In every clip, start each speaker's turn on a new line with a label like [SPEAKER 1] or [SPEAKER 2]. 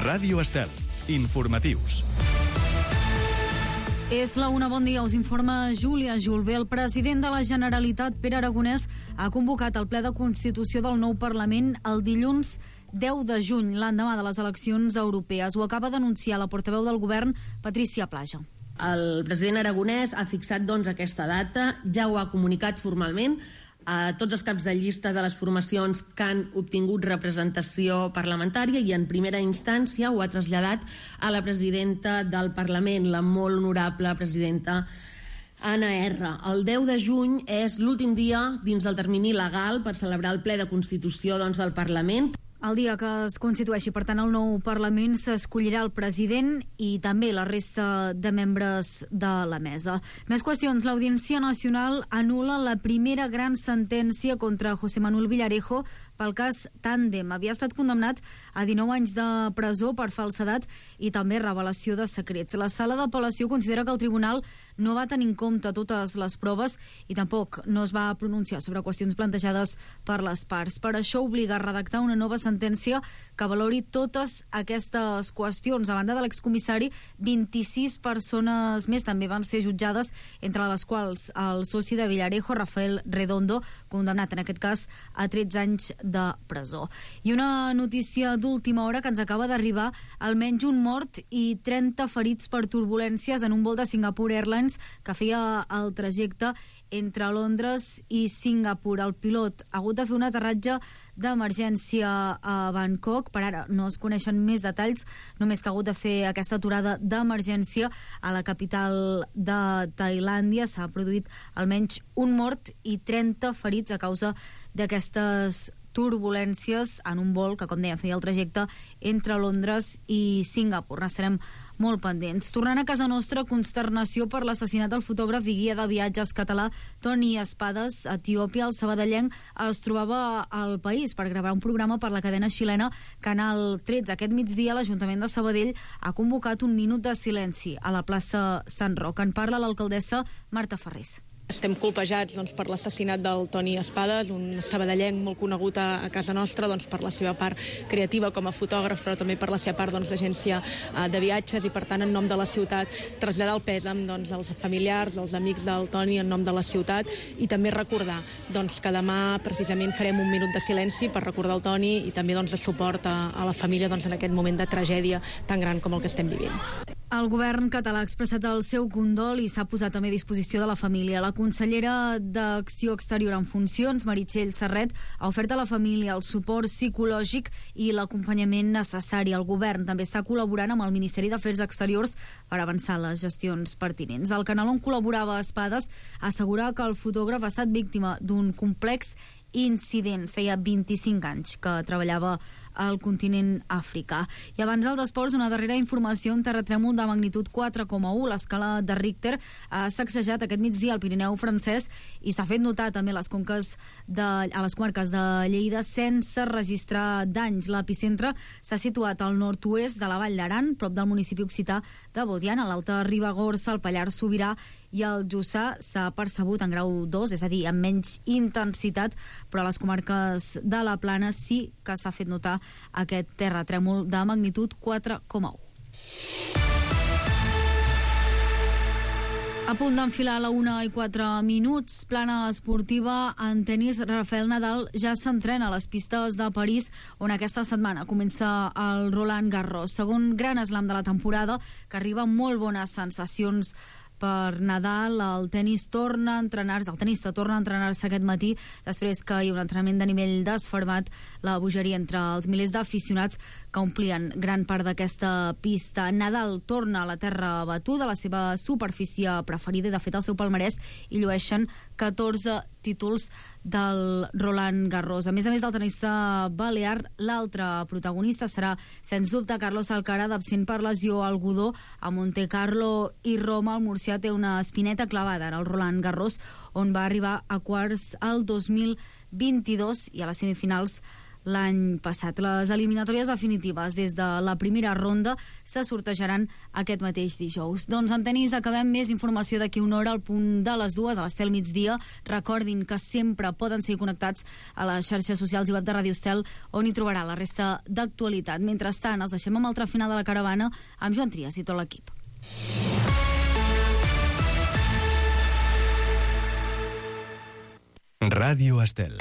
[SPEAKER 1] Ràdio Estel. Informatius.
[SPEAKER 2] És la una, bon dia, us informa Júlia Julbé. El president de la Generalitat, Pere Aragonès, ha convocat el ple de constitució del nou Parlament el dilluns 10 de juny, l'endemà de les eleccions europees. Ho acaba d'anunciar la portaveu del govern, Patrícia Plaja.
[SPEAKER 3] El president Aragonès ha fixat aquesta data, ja ho ha comunicat formalment a tots els caps de llista de les formacions que han obtingut representació parlamentària i en primera instància ho ha traslladat a la presidenta del Parlament, la molt honorable presidenta Anna R. El 10 de juny és l'últim dia dins del termini legal per celebrar el ple de constitució del Parlament.
[SPEAKER 2] El dia que es constitueixi, per tant, el nou Parlament, s'escollirà el president i també la resta de membres de la mesa. Més qüestions. L'Audiència Nacional anul·la la primera gran sentència contra José Manuel Villarejo pel cas Tàndem. Havia estat condemnat a 19 anys de presó per falsedat i també revelació de secrets. La sala d'apel·lació considera que el tribunal no va tenir en compte totes les proves i tampoc no es va pronunciar sobre qüestions plantejades per les parts. Per això obliga a redactar una nova sentència que valori totes aquestes qüestions. A banda de l'excomissari, 26 persones més també van ser jutjades, entre les quals el soci de Villarejo, Rafael Redondo, condemnat en aquest cas a 13 anys de presó. I una notícia d'última hora que ens acaba d'arribar: almenys un mort i 30 ferits per turbulències en un vol de Singapore Airlines que feia el trajecte entre Londres i Singapur. El pilot ha hagut de fer un aterratge d'emergència a Bangkok. Per ara no es coneixen més detalls, només que ha hagut de fer aquesta aturada d'emergència a la capital de Tailàndia. S'ha produït almenys un mort i 30 ferits a causa d'aquestes turbulències en un vol que, com deia, feia el trajecte entre Londres i Singapur. N'estarem molt pendents. Tornant a casa nostra, consternació per l'assassinat del fotògraf i guia de viatges català Toni Espadas. A Etiòpia, el sabadellenc es trobava al país per gravar un programa per la cadena xilena Canal 13. Aquest migdia l'Ajuntament de Sabadell ha convocat un minut de silenci a la plaça Sant Roc. En parla l'alcaldessa Marta Ferrés.
[SPEAKER 4] Estem colpejats per l'assassinat del Toni Espadas, un sabadellenc molt conegut a casa nostra per la seva part creativa com a fotògraf, però també per la seva part d'agència de viatges, i per tant en nom de la ciutat traslladar el pèsam als familiars, als amics del Toni en nom de la ciutat, i també recordar que demà precisament farem un minut de silenci per recordar el Toni i també de suport a la família en aquest moment de tragèdia tan gran com el que estem vivint.
[SPEAKER 2] El govern català ha expressat el seu condol i s'ha posat també a disposició de la família. La consellera d'Acció Exterior en funcions, Meritxell Serret, ha ofert a la família el suport psicològic i l'acompanyament necessari. El govern també està col·laborant amb el Ministeri d'Afers Exteriors per avançar les gestions pertinents. El canal on col·laborava Espadas assegura que el fotògraf ha estat víctima d'un complex incident. Feia 25 anys que treballava al continent africà. I abans dels esports, una darrera informació: un terratrèmol de magnitud 4,1, l'escala de Richter, ha sacsejat aquest migdia al Pirineu francès i s'ha fet notar també a les comarques de Lleida sense registrar danys. L'epicentre s'ha situat al nord-oest de la Vall d'Aran, prop del municipi occità de Bodiana, a l'Alta Ribagorça, el Pallars Sobirà i el Jussà s'ha percebut en grau 2, és a dir, amb menys intensitat, però a les comarques de la Plana sí que s'ha fet notar aquest terratrèmol de magnitud 4,1. A punt d'enfilar la 1:04. Plana esportiva en tenis. Rafael Nadal ja s'entrena a les pistes de París, on aquesta setmana comença el Roland Garros, segon gran slam de la temporada, que arriba amb molt bones sensacions per Nadal. El tenista torna a entrenar-se aquest matí després que hi ha un entrenament de nivell desfermat. La bogeria entre els milers d'aficionats que omplien gran part d'aquesta pista. Nadal torna a la terra batuda, la seva superfície preferida, i de fet el seu palmarès hi llueixen 14 títols del Roland Garros. A més del tenista balear, l'altre protagonista serà, sens dubte, Carlos Alcaraz, absent per lesió al godó a Monte Carlo i Roma. El murcià té una espineta clavada en el Roland Garros, on va arribar a quarts el 2022, i a les semifinals l'any passat. Les eliminatòries definitives des de la primera ronda se sortejaran aquest mateix dijous. Doncs en tenis acabem, més informació d'aquí una hora al punt de les 2, a l'Estel migdia. Recordin que sempre poden seguir connectats a les xarxes socials i web de Ràdio Estel, on hi trobarà la resta d'actualitat. Mentrestant, els deixem amb el final de la caravana amb Joan Trias i tot l'equip.
[SPEAKER 1] Ràdio Estel.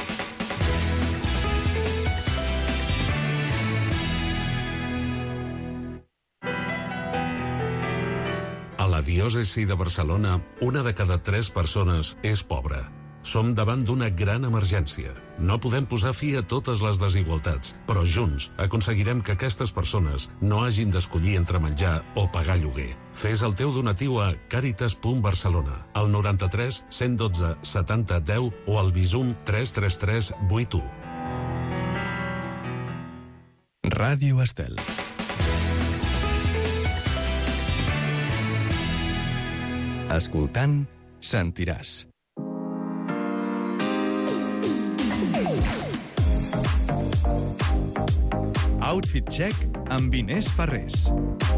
[SPEAKER 5] A la diòcesi de Barcelona, 1 de cada 3 persones és pobra. Som davant d'una gran emergència. No podem posar fi a totes les desigualtats, però junts aconseguirem que aquestes persones no hagin d'escollir entre menjar o pagar lloguer. Fes el teu donatiu a Càritas.Barcelona, al 93 112 70 10 o al Bizum 333 81.
[SPEAKER 1] Ràdio Estel. Escoltant, sentiràs. Outfit Check amb Inés Farrés.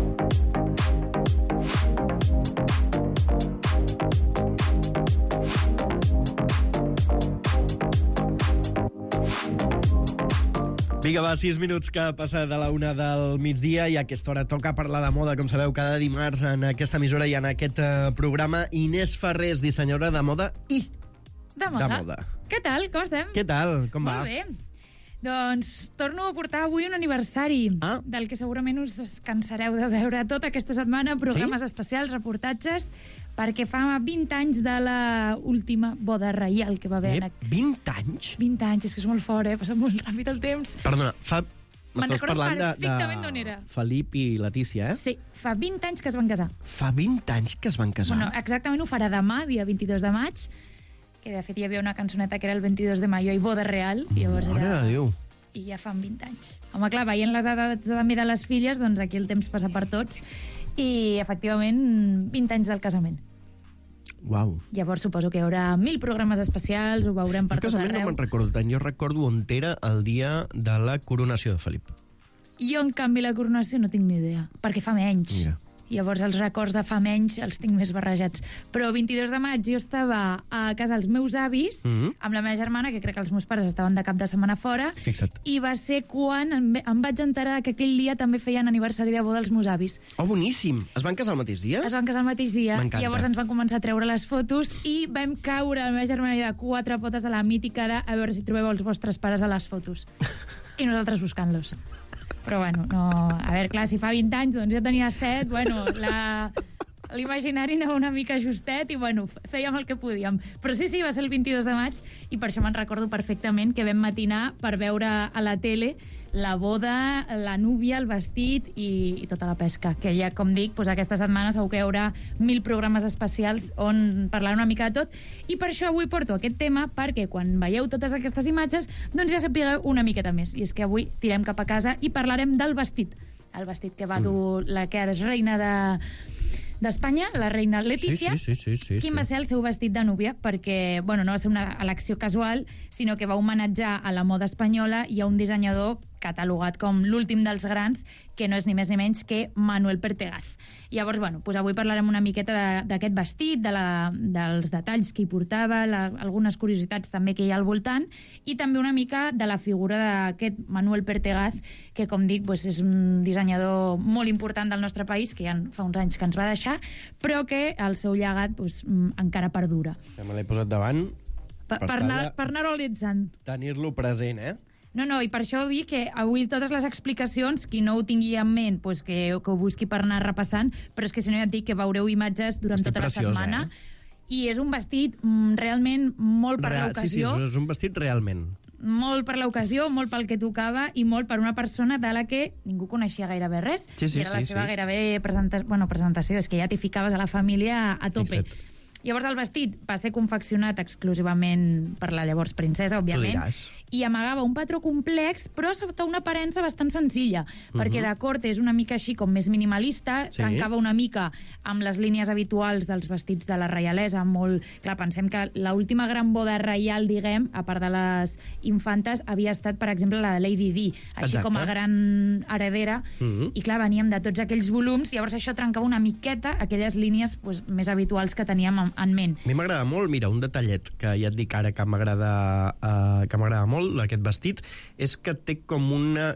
[SPEAKER 6] Vinga, va, 6 minuts que ha passat de la 1 del migdia i a aquesta hora toca parlar de moda, com sabeu, cada dimarts en aquesta emissora i en aquest programa. Inés Farrés, dissenyadora de moda i
[SPEAKER 7] de moda. Què tal? Com estem?
[SPEAKER 6] Què tal? Com va?
[SPEAKER 7] Molt bé. Doncs torno a portar avui un aniversari del que segurament us cansareu de veure tota aquesta setmana, programes especials, reportatges, perquè fa 20 anys de la última boda reial que va haver.
[SPEAKER 6] 20 anys?
[SPEAKER 7] 20 anys, és que és molt fort, passa molt ràpid el temps.
[SPEAKER 6] Perdona,
[SPEAKER 7] m'estàs parlant perfectament d'on era.
[SPEAKER 6] Felip i Letícia,
[SPEAKER 7] Sí, fa 20 anys que es van casar.
[SPEAKER 6] Fa 20 anys que es van casar?
[SPEAKER 7] Bueno, exactament ho farà demà, dia 22 de maig, que de fet hi havia una cançoneta que era el 22 de mayo i boda real, i llavors era... I ja fan 20 anys. Home, clar, veient les edats també de les filles, doncs aquí el temps passa per tots, i efectivament 20 anys del casament.
[SPEAKER 6] Uau.
[SPEAKER 7] Llavors suposo que hi haurà 1000 programes especials, ho veurem per tot arreu.
[SPEAKER 6] El casament no me'n recordo tant, jo recordo on era el dia de la coronació de Felip.
[SPEAKER 7] Jo, en canvi, la coronació no tinc ni idea, perquè fa menys.
[SPEAKER 6] Mira.
[SPEAKER 7] Llavors els records de fa menys els tinc més barrejats. Però 22 de maig jo estava a casa dels meus avis, amb la meva germana, que crec que els meus pares estaven de cap de setmana fora,
[SPEAKER 6] fixa't.
[SPEAKER 7] I va ser quan em vaig enterar que aquell dia també feien aniversari de boda els meus avis.
[SPEAKER 6] Oh, boníssim! Es van casar el mateix dia?
[SPEAKER 7] Es van casar el mateix dia.
[SPEAKER 6] M'encanta.
[SPEAKER 7] Llavors ens van començar a treure les fotos i vam caure, la meva germana de 4 potes a la mítica de a veure si trobeu els vostres pares a les fotos. I nosaltres buscant-los. Però bueno, no... A veure, clar, si fa 20 anys, doncs jo tenia 7, bueno, l'imaginari anava una mica justet i, bueno, fèiem el que podíem. Però sí, va ser el 22 de maig i per això me'n recordo perfectament que vam matinar per veure a la tele la boda, la núvia, el vestit i tota la pesca, que ja, com dic, doncs aquesta setmana segur que hi haurà 1000 programes especials on parlar una mica de tot, i per això avui porto aquest tema, perquè quan veieu totes aquestes imatges, doncs ja sapigueu una miqueta més, i és que avui tirem cap a casa i parlarem del vestit, el vestit que va dur la que ara és reina d'Espanya, la reina Letícia, quin va ser el seu vestit de núvia, perquè, bueno, no va ser una elecció casual, sinó que va homenatjar a la moda espanyola i a un dissenyador catalogat com l'últim dels grans, que no és ni més ni menys que Manuel Pertegaz. Llavors, bueno, doncs avui parlarem una miqueta d'aquest vestit, dels detalls que hi portava, algunes curiositats també que hi ha al voltant, i també una mica de la figura d'aquest Manuel Pertegaz, que, com dic, doncs és un dissenyador molt important del nostre país, que ja fa uns anys que ens va deixar, però que el seu llegat doncs, encara perdura.
[SPEAKER 6] Me l'he posat davant
[SPEAKER 7] per anar-ho analitzant.
[SPEAKER 6] Tenir-lo present,
[SPEAKER 7] No, i per això dic que avui totes les explicacions, qui no ho tingui en ment, doncs que ho busqui per anar repassant, però és que si no ja et dic que veureu imatges durant tota la setmana. I és un vestit realment molt per l'ocasió.
[SPEAKER 6] Sí, és un vestit realment.
[SPEAKER 7] Molt per l'ocasió, molt pel que tocava i molt per una persona de la que ningú coneixia gairebé res.
[SPEAKER 6] Sí,
[SPEAKER 7] era la seva gairebé presentació, és que ja t'hi ficaves a la família a tope. Llavors el vestit va ser confeccionat exclusivament per la llavors princesa, òbviament, i amagava un patró complex, però sota una aparença bastant senzilla, perquè de corte és una mica així com més minimalista, trencava una mica amb les línies habituals dels vestits de la reialesa, molt... Clar, pensem que l'última gran boda reial, diguem, a part de les infantes, havia estat, per exemple, la de Lady Di, així com a gran heredera, i clar, veníem de tots aquells volums, llavors això trencava una miqueta aquelles línies més habituals que teníem en ment.
[SPEAKER 6] A mi m'agrada molt, mira, un detallet que ja et dic ara que m'agrada molt, d'aquest vestit, és que té com una...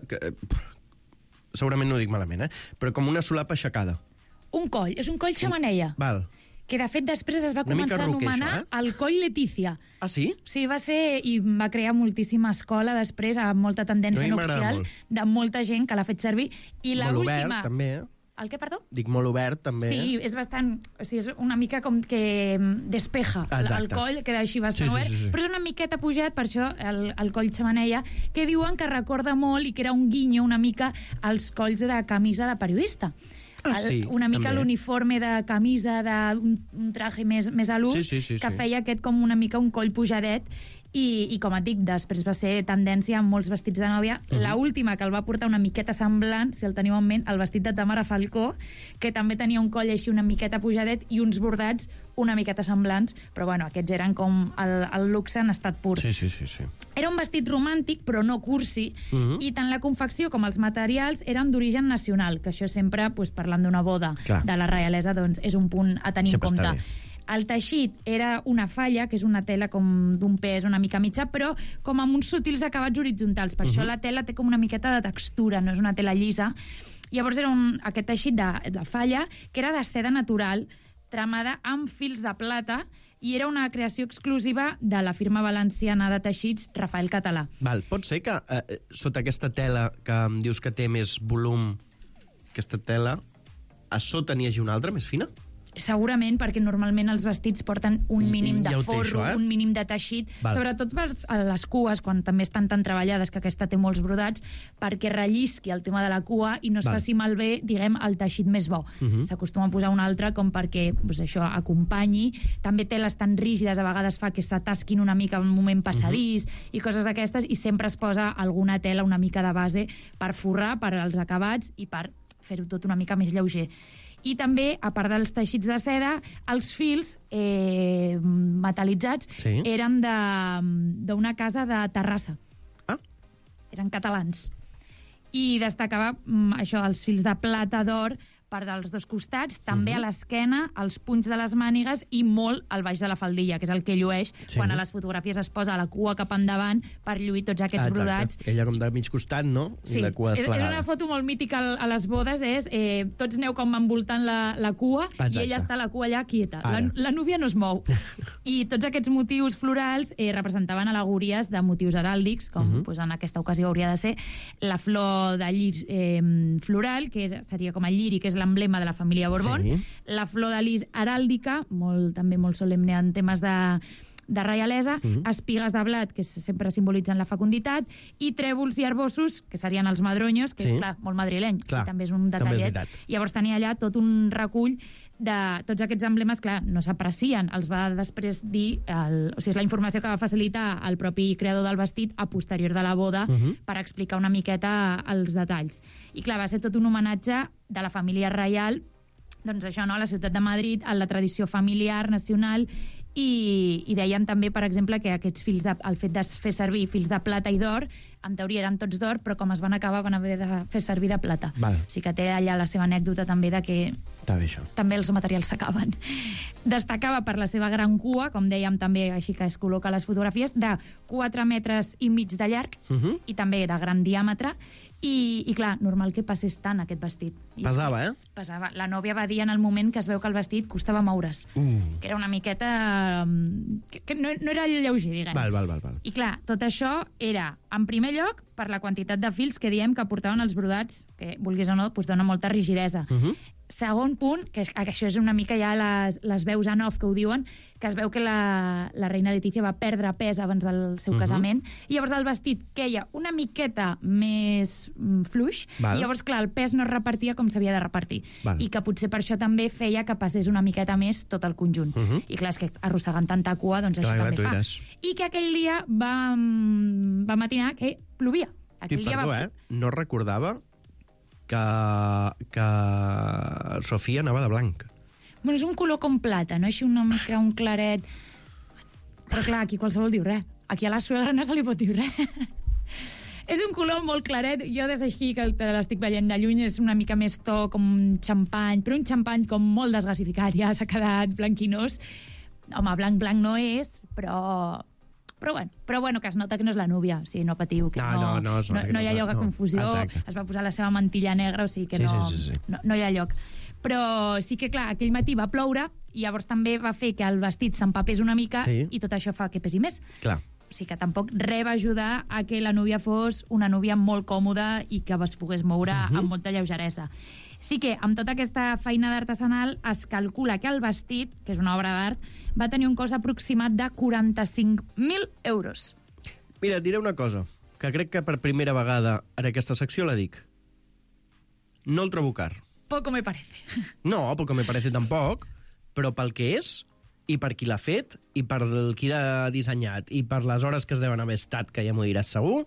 [SPEAKER 6] segurament no ho dic malament, però com una solapa aixecada.
[SPEAKER 7] Un coll, és un coll xemeneia.
[SPEAKER 6] Val.
[SPEAKER 7] Que de fet després es va començar a anomenar el coll Letícia.
[SPEAKER 6] Ah, sí?
[SPEAKER 7] Sí, va ser, i va crear moltíssima escola després, amb molta tendència nupcial, de molta gent que l'ha fet servir. I
[SPEAKER 6] molt obert, també,
[SPEAKER 7] El què, perdó?
[SPEAKER 6] Dic molt obert, també.
[SPEAKER 7] Sí, és bastant... O sigui, és una mica com que despeja el coll, queda així bastant obert, però és una miqueta pujat, per això el coll xemeneia, que diuen que recorda molt i que era un guinyo una mica als colls de camisa de periodista. Una mica l'uniforme de camisa d'un traje més a l'ús, que feia aquest com una mica un coll pujadet, i com et dic, després va ser tendència amb molts vestits de nòvia. L'última que el va portar una miqueta semblant, si el teniu en ment, el vestit de Tamara Falcó, que també tenia un coll així una miqueta pujadet i uns bordats una miqueta semblants, però bueno, aquests eren com el luxe en estat pur.
[SPEAKER 6] Sí.
[SPEAKER 7] Era un vestit romàntic, però no cursi, i tant la confecció com els materials eren d'origen nacional, que això sempre, parlant d'una boda de la reialesa, doncs és un punt a tenir en compte. El teixit era una falla, que és una tela com d'un pes una mica mitjà, però com amb uns sutils acabats horitzontals. Per això la tela té com una miqueta de textura, no és una tela llisa. Llavors era aquest teixit de falla, que era de seda natural, tramada amb fils de plata, i era una creació exclusiva de la firma valenciana de teixits Rafael Català.
[SPEAKER 6] Pot ser que sota aquesta tela que em dius que té més volum, aquesta tela, a sota n'hi hagi una altra més fina?
[SPEAKER 7] Segurament, perquè normalment els vestits porten un mínim de forro, un mínim de teixit, sobretot per les cues, quan també estan tan treballades, que aquesta té molts brodats, perquè rellisqui el tema de la cua i no es faci malbé, diguem, el teixit més bo. S'acostuma a posar un altre com perquè això acompanyi. També teles tan rígides a vegades fa que s'atasquin una mica en un moment passadís i coses d'aquestes, i sempre es posa alguna tela una mica de base per forrar, per als acabats i per fer-ho tot una mica més lleuger. I també, a part dels teixits de seda, els fils metal·litzats eren d'una casa de Terrassa. Eren catalans. I destacava això, els fils de plata d'or part dels dos costats, també a l'esquena, als punys de les mànigues i molt al baix de la faldilla, que és el que llueix quan a les fotografies es posa la cua cap endavant per lluir tots aquests brodats.
[SPEAKER 6] Ella com de mig costat, no?
[SPEAKER 7] Sí,
[SPEAKER 6] I la cua desplegada.
[SPEAKER 7] És una foto molt mítica a les bodes, tots aneu com envoltant la cua i ella està la cua allà quieta. La núvia no es mou. I tots aquests motius florals representaven al·legories de motius heràldics, com en aquesta ocasió hauria de ser la flor de llir floral, que seria com el lliri, que és l'emblema de la família Borbón, la flor de lis heràldica, també molt solemne en temes de reialesa, espigues de blat, que sempre simbolitzen la fecunditat, i trèvols i arbossos, que serien els madronyos, que és, clar, molt madrileny, també és un detallet. Llavors tenia allà tot un recull de tots aquests emblemes, clar, no s'aprecien, els va després dir, o sigui, és la informació que va facilitar el propi creador del vestit a posterior de la boda per explicar una miqueta els detalls. I clar, va ser tot un homenatge de la família reial, doncs això, no?, a la ciutat de Madrid, a la tradició familiar, nacional, i deien també, per exemple, que aquests fils, el fet de fer servir fils de plata i d'or, en teoria eren tots d'or, però com es van acabar van haver de fer servir de plata. O sigui que té allà la seva anècdota també de que també els materials s'acaben. Destacava per la seva gran cua, com dèiem també, així que es col·loca a les fotografies, de 4 metres i mig de llarg i també de gran diàmetre. I clar, normal que passés tant aquest vestit.
[SPEAKER 6] Pesava,
[SPEAKER 7] Pesava. La nòvia va dir en el moment que es veu que el vestit costava moure's. Que era una miqueta... que no era lleuger, diguem.
[SPEAKER 6] Val.
[SPEAKER 7] I clar, tot això era, en primer lloc, per la quantitat de fils que diem que portaven els brodats, que, vulguis o no, dona molta rigidesa. Segon punt, que això és una mica ja les veus en off que ho diuen, que es veu que la reina Letícia va perdre pes abans del seu casament, i llavors el vestit queia una miqueta més fluix, i llavors, clar, el pes no es repartia com s'havia de repartir. I que potser per això també feia que passés una miqueta més tot el conjunt. I clar, és que arrossegant tanta cua, doncs això també fa. I que aquell dia va matinar que plovia.
[SPEAKER 6] No recordava que Sofia anava de blanc.
[SPEAKER 7] Bueno, és un color com plata, no? Així una mica un claret. Però clar, aquí qualsevol diu res. Aquí a la suegra no se li pot dir res. És un color molt claret. Jo des d'així, que te l'estic veient de lluny, és una mica més to com xampany, però un xampany com molt desgasificat, ja s'ha quedat blanquinós. Home, blanc no és, però bueno, que es nota que no és la núvia, o sigui, no patiu, que no hi ha lloc a confusió, es va posar la seva mantilla negra, o sigui que no hi ha lloc. Però sí que, clar, aquell matí va ploure i llavors també va fer que el vestit s'empapés una mica i tot això fa que pesi més.
[SPEAKER 6] Clar.
[SPEAKER 7] O sigui que tampoc res va ajudar a que la núvia fos una núvia molt còmoda i que es pogués moure amb molta lleugeresa. Sí que amb tota aquesta feina d'artesanal es calcula que el vestit, que és una obra d'art, va tenir un cost aproximat de 45.000 euros.
[SPEAKER 6] Mira, et diré una cosa, que crec que per primera vegada en aquesta secció la dic. No el trobo car.
[SPEAKER 7] Poco me parece.
[SPEAKER 6] No, poco me parece tampoc, però pel que és, i per qui l'ha fet, i per qui l'ha dissenyat, i per les hores que es deuen haver estat, que ja m'ho diràs segur,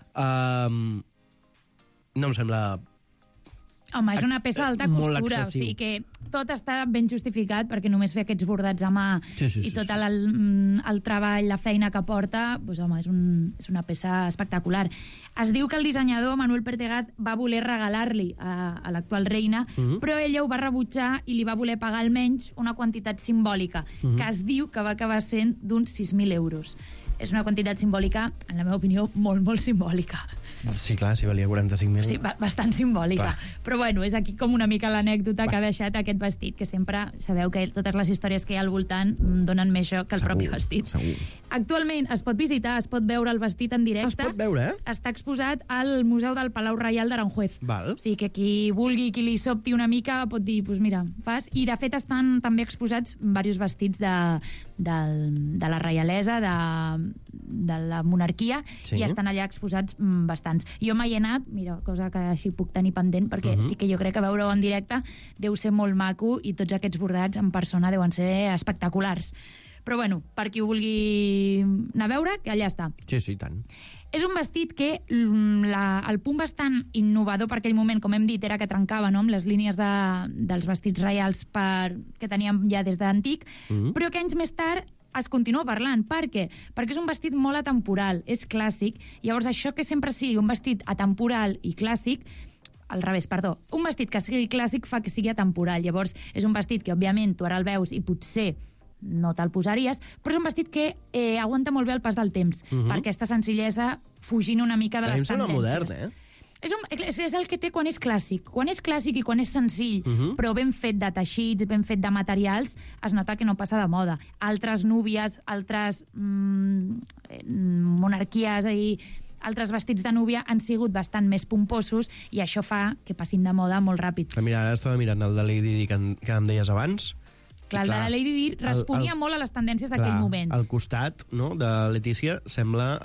[SPEAKER 6] no em sembla...
[SPEAKER 7] Home, és una peça d'alta costura, o sigui que tot està ben justificat perquè només fer aquests bordats a mà i tot el treball, la feina que porta, doncs, home, és una peça espectacular. Es diu que el dissenyador, Manuel Pertegat, va voler regalar-li a l'actual reina, però ella ho va rebutjar i li va voler pagar almenys una quantitat simbòlica, que es diu que va acabar sent d'uns 6.000 euros. És una quantitat simbòlica, en la meva opinió, molt, molt simbòlica.
[SPEAKER 6] Sí, clar, si valia 45.000.
[SPEAKER 7] Sí, bastant simbòlica. Clar. Però bueno, és aquí com una mica l'anècdota que ha deixat aquest vestit, que sempre sabeu que totes les històries que hi ha al voltant donen més joc que el propi vestit.
[SPEAKER 6] Segur.
[SPEAKER 7] Actualment es pot visitar, es pot veure el vestit en directe.
[SPEAKER 6] Es pot veure,
[SPEAKER 7] Està exposat al Museu del Palau Reial d'Aranjuez.
[SPEAKER 6] Val.
[SPEAKER 7] O sigui que qui vulgui, qui li sobti una mica, pot dir, doncs mira, fas... I de fet estan també exposats diversos vestits de la reialesa, de la monarquia, i estan allà exposats bastants. Jo mai he anat, mira, cosa que així puc tenir pendent, perquè sí que jo crec que veure-ho en directe deu ser molt maco i tots aquests bordats en persona deuen ser espectaculars. Però bueno, per qui ho vulgui anar a veure, que allà està.
[SPEAKER 6] Sí, tant.
[SPEAKER 7] És un vestit que el punt bastant innovador per aquell moment, com hem dit, era que trencava amb les línies dels vestits reials que teníem ja des d'antic, però que anys més tard es continua parlant. Per què? Perquè és un vestit molt atemporal, és clàssic, llavors això que sempre sigui un vestit atemporal i clàssic, al revés, perdó, un vestit que sigui clàssic fa que sigui atemporal, llavors és un vestit que òbviament tu ara el veus i potser no te'l posaries, però és un vestit que aguanta molt bé el pas del temps, per aquesta senzillesa fugint una mica de les tendències.
[SPEAKER 6] Modern,
[SPEAKER 7] És el que té quan és clàssic. Quan és clàssic i quan és senzill, però ben fet de teixits, ben fet de materials, es nota que no passa de moda. Altres núvies, altres monarquies i altres vestits de núvia han sigut bastant més pomposos i això fa que passin de moda molt ràpid.
[SPEAKER 6] Mira, ara estava mirant el de Lady Di que em deies abans.
[SPEAKER 7] Clar, el de la Lady Di responia molt a les tendències d'aquell moment.
[SPEAKER 6] Al costat, no, de Letícia sembla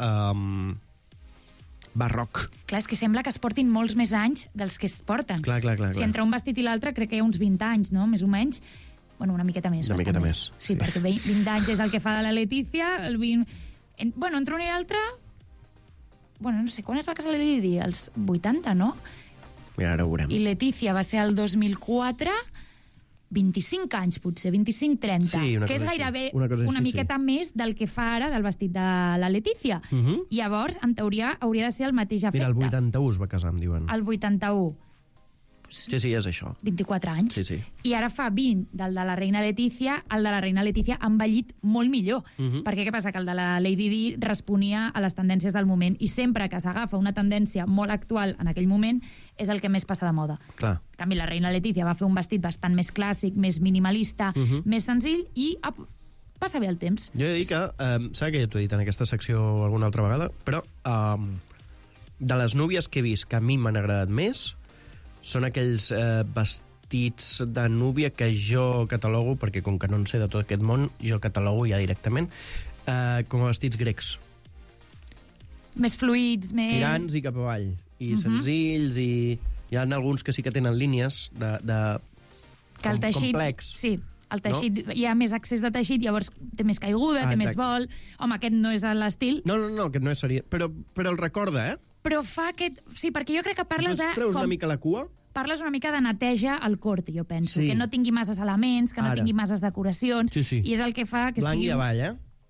[SPEAKER 6] barroc.
[SPEAKER 7] Clar, és que sembla que es portin molts més anys dels que es porten.
[SPEAKER 6] Clar.
[SPEAKER 7] Si entre un vestit i l'altre crec que hi ha uns 20 anys, no?, més o menys. Bueno, una miqueta més.
[SPEAKER 6] Una miqueta més.
[SPEAKER 7] Sí, perquè 20 anys és el que fa la Letícia, Bueno, entre un i l'altre... Bueno, no sé, quan es va casar la Lady Di? Els 80, no?
[SPEAKER 6] Mira, ara ho veurem.
[SPEAKER 7] I Letícia va ser el 2004... 25 anys, potser, 25-30,
[SPEAKER 6] sí,
[SPEAKER 7] que és gairebé una miqueta més del que fa ara del vestit de la Letícia. Llavors, en teoria, hauria de ser el mateix efecte.
[SPEAKER 6] Mira, el 81 es va casar, em diuen.
[SPEAKER 7] El 81.
[SPEAKER 6] Sí, és això.
[SPEAKER 7] 24 anys.
[SPEAKER 6] Sí.
[SPEAKER 7] I ara fa 20 del de la reina Letícia. El de la reina Letícia ha envellit molt millor. Perquè què passa? Que el de la Lady Di responia a les tendències del moment i sempre que s'agafa una tendència molt actual en aquell moment és el que més passa de moda.
[SPEAKER 6] Clar.
[SPEAKER 7] En canvi, la reina Letícia va fer un vestit bastant més clàssic, més minimalista, més senzill i passa bé el temps.
[SPEAKER 6] Jo he de dir que, saps que ja t'ho he dit en aquesta secció alguna altra vegada, però de les núvies que he vist que a mi m'han agradat més són aquells vestits de núvia que jo catalogo, perquè com que no en sé de tot aquest món, jo catalogo ja directament, com a vestits grecs.
[SPEAKER 7] Més fluids, més...
[SPEAKER 6] Tirants i cap avall. I senzills, i hi ha alguns que sí que tenen línies
[SPEAKER 7] que el teixit,
[SPEAKER 6] complex.
[SPEAKER 7] Sí, el teixit, hi ha més accés de teixit, llavors té més caiguda, té més vol. Home, aquest no és l'estil.
[SPEAKER 6] No, aquest no és seriós. Però el recorda, eh?
[SPEAKER 7] Però fa aquest... Sí, perquè jo crec que parles de...
[SPEAKER 6] Treus una mica la cua?
[SPEAKER 7] Parles una mica de neteja al corte, jo penso.
[SPEAKER 6] Sí.
[SPEAKER 7] Que no tingui masses elements, que no tingui masses decoracions.
[SPEAKER 6] Sí.
[SPEAKER 7] I és el que fa que
[SPEAKER 6] blanc
[SPEAKER 7] sigui...
[SPEAKER 6] i avall,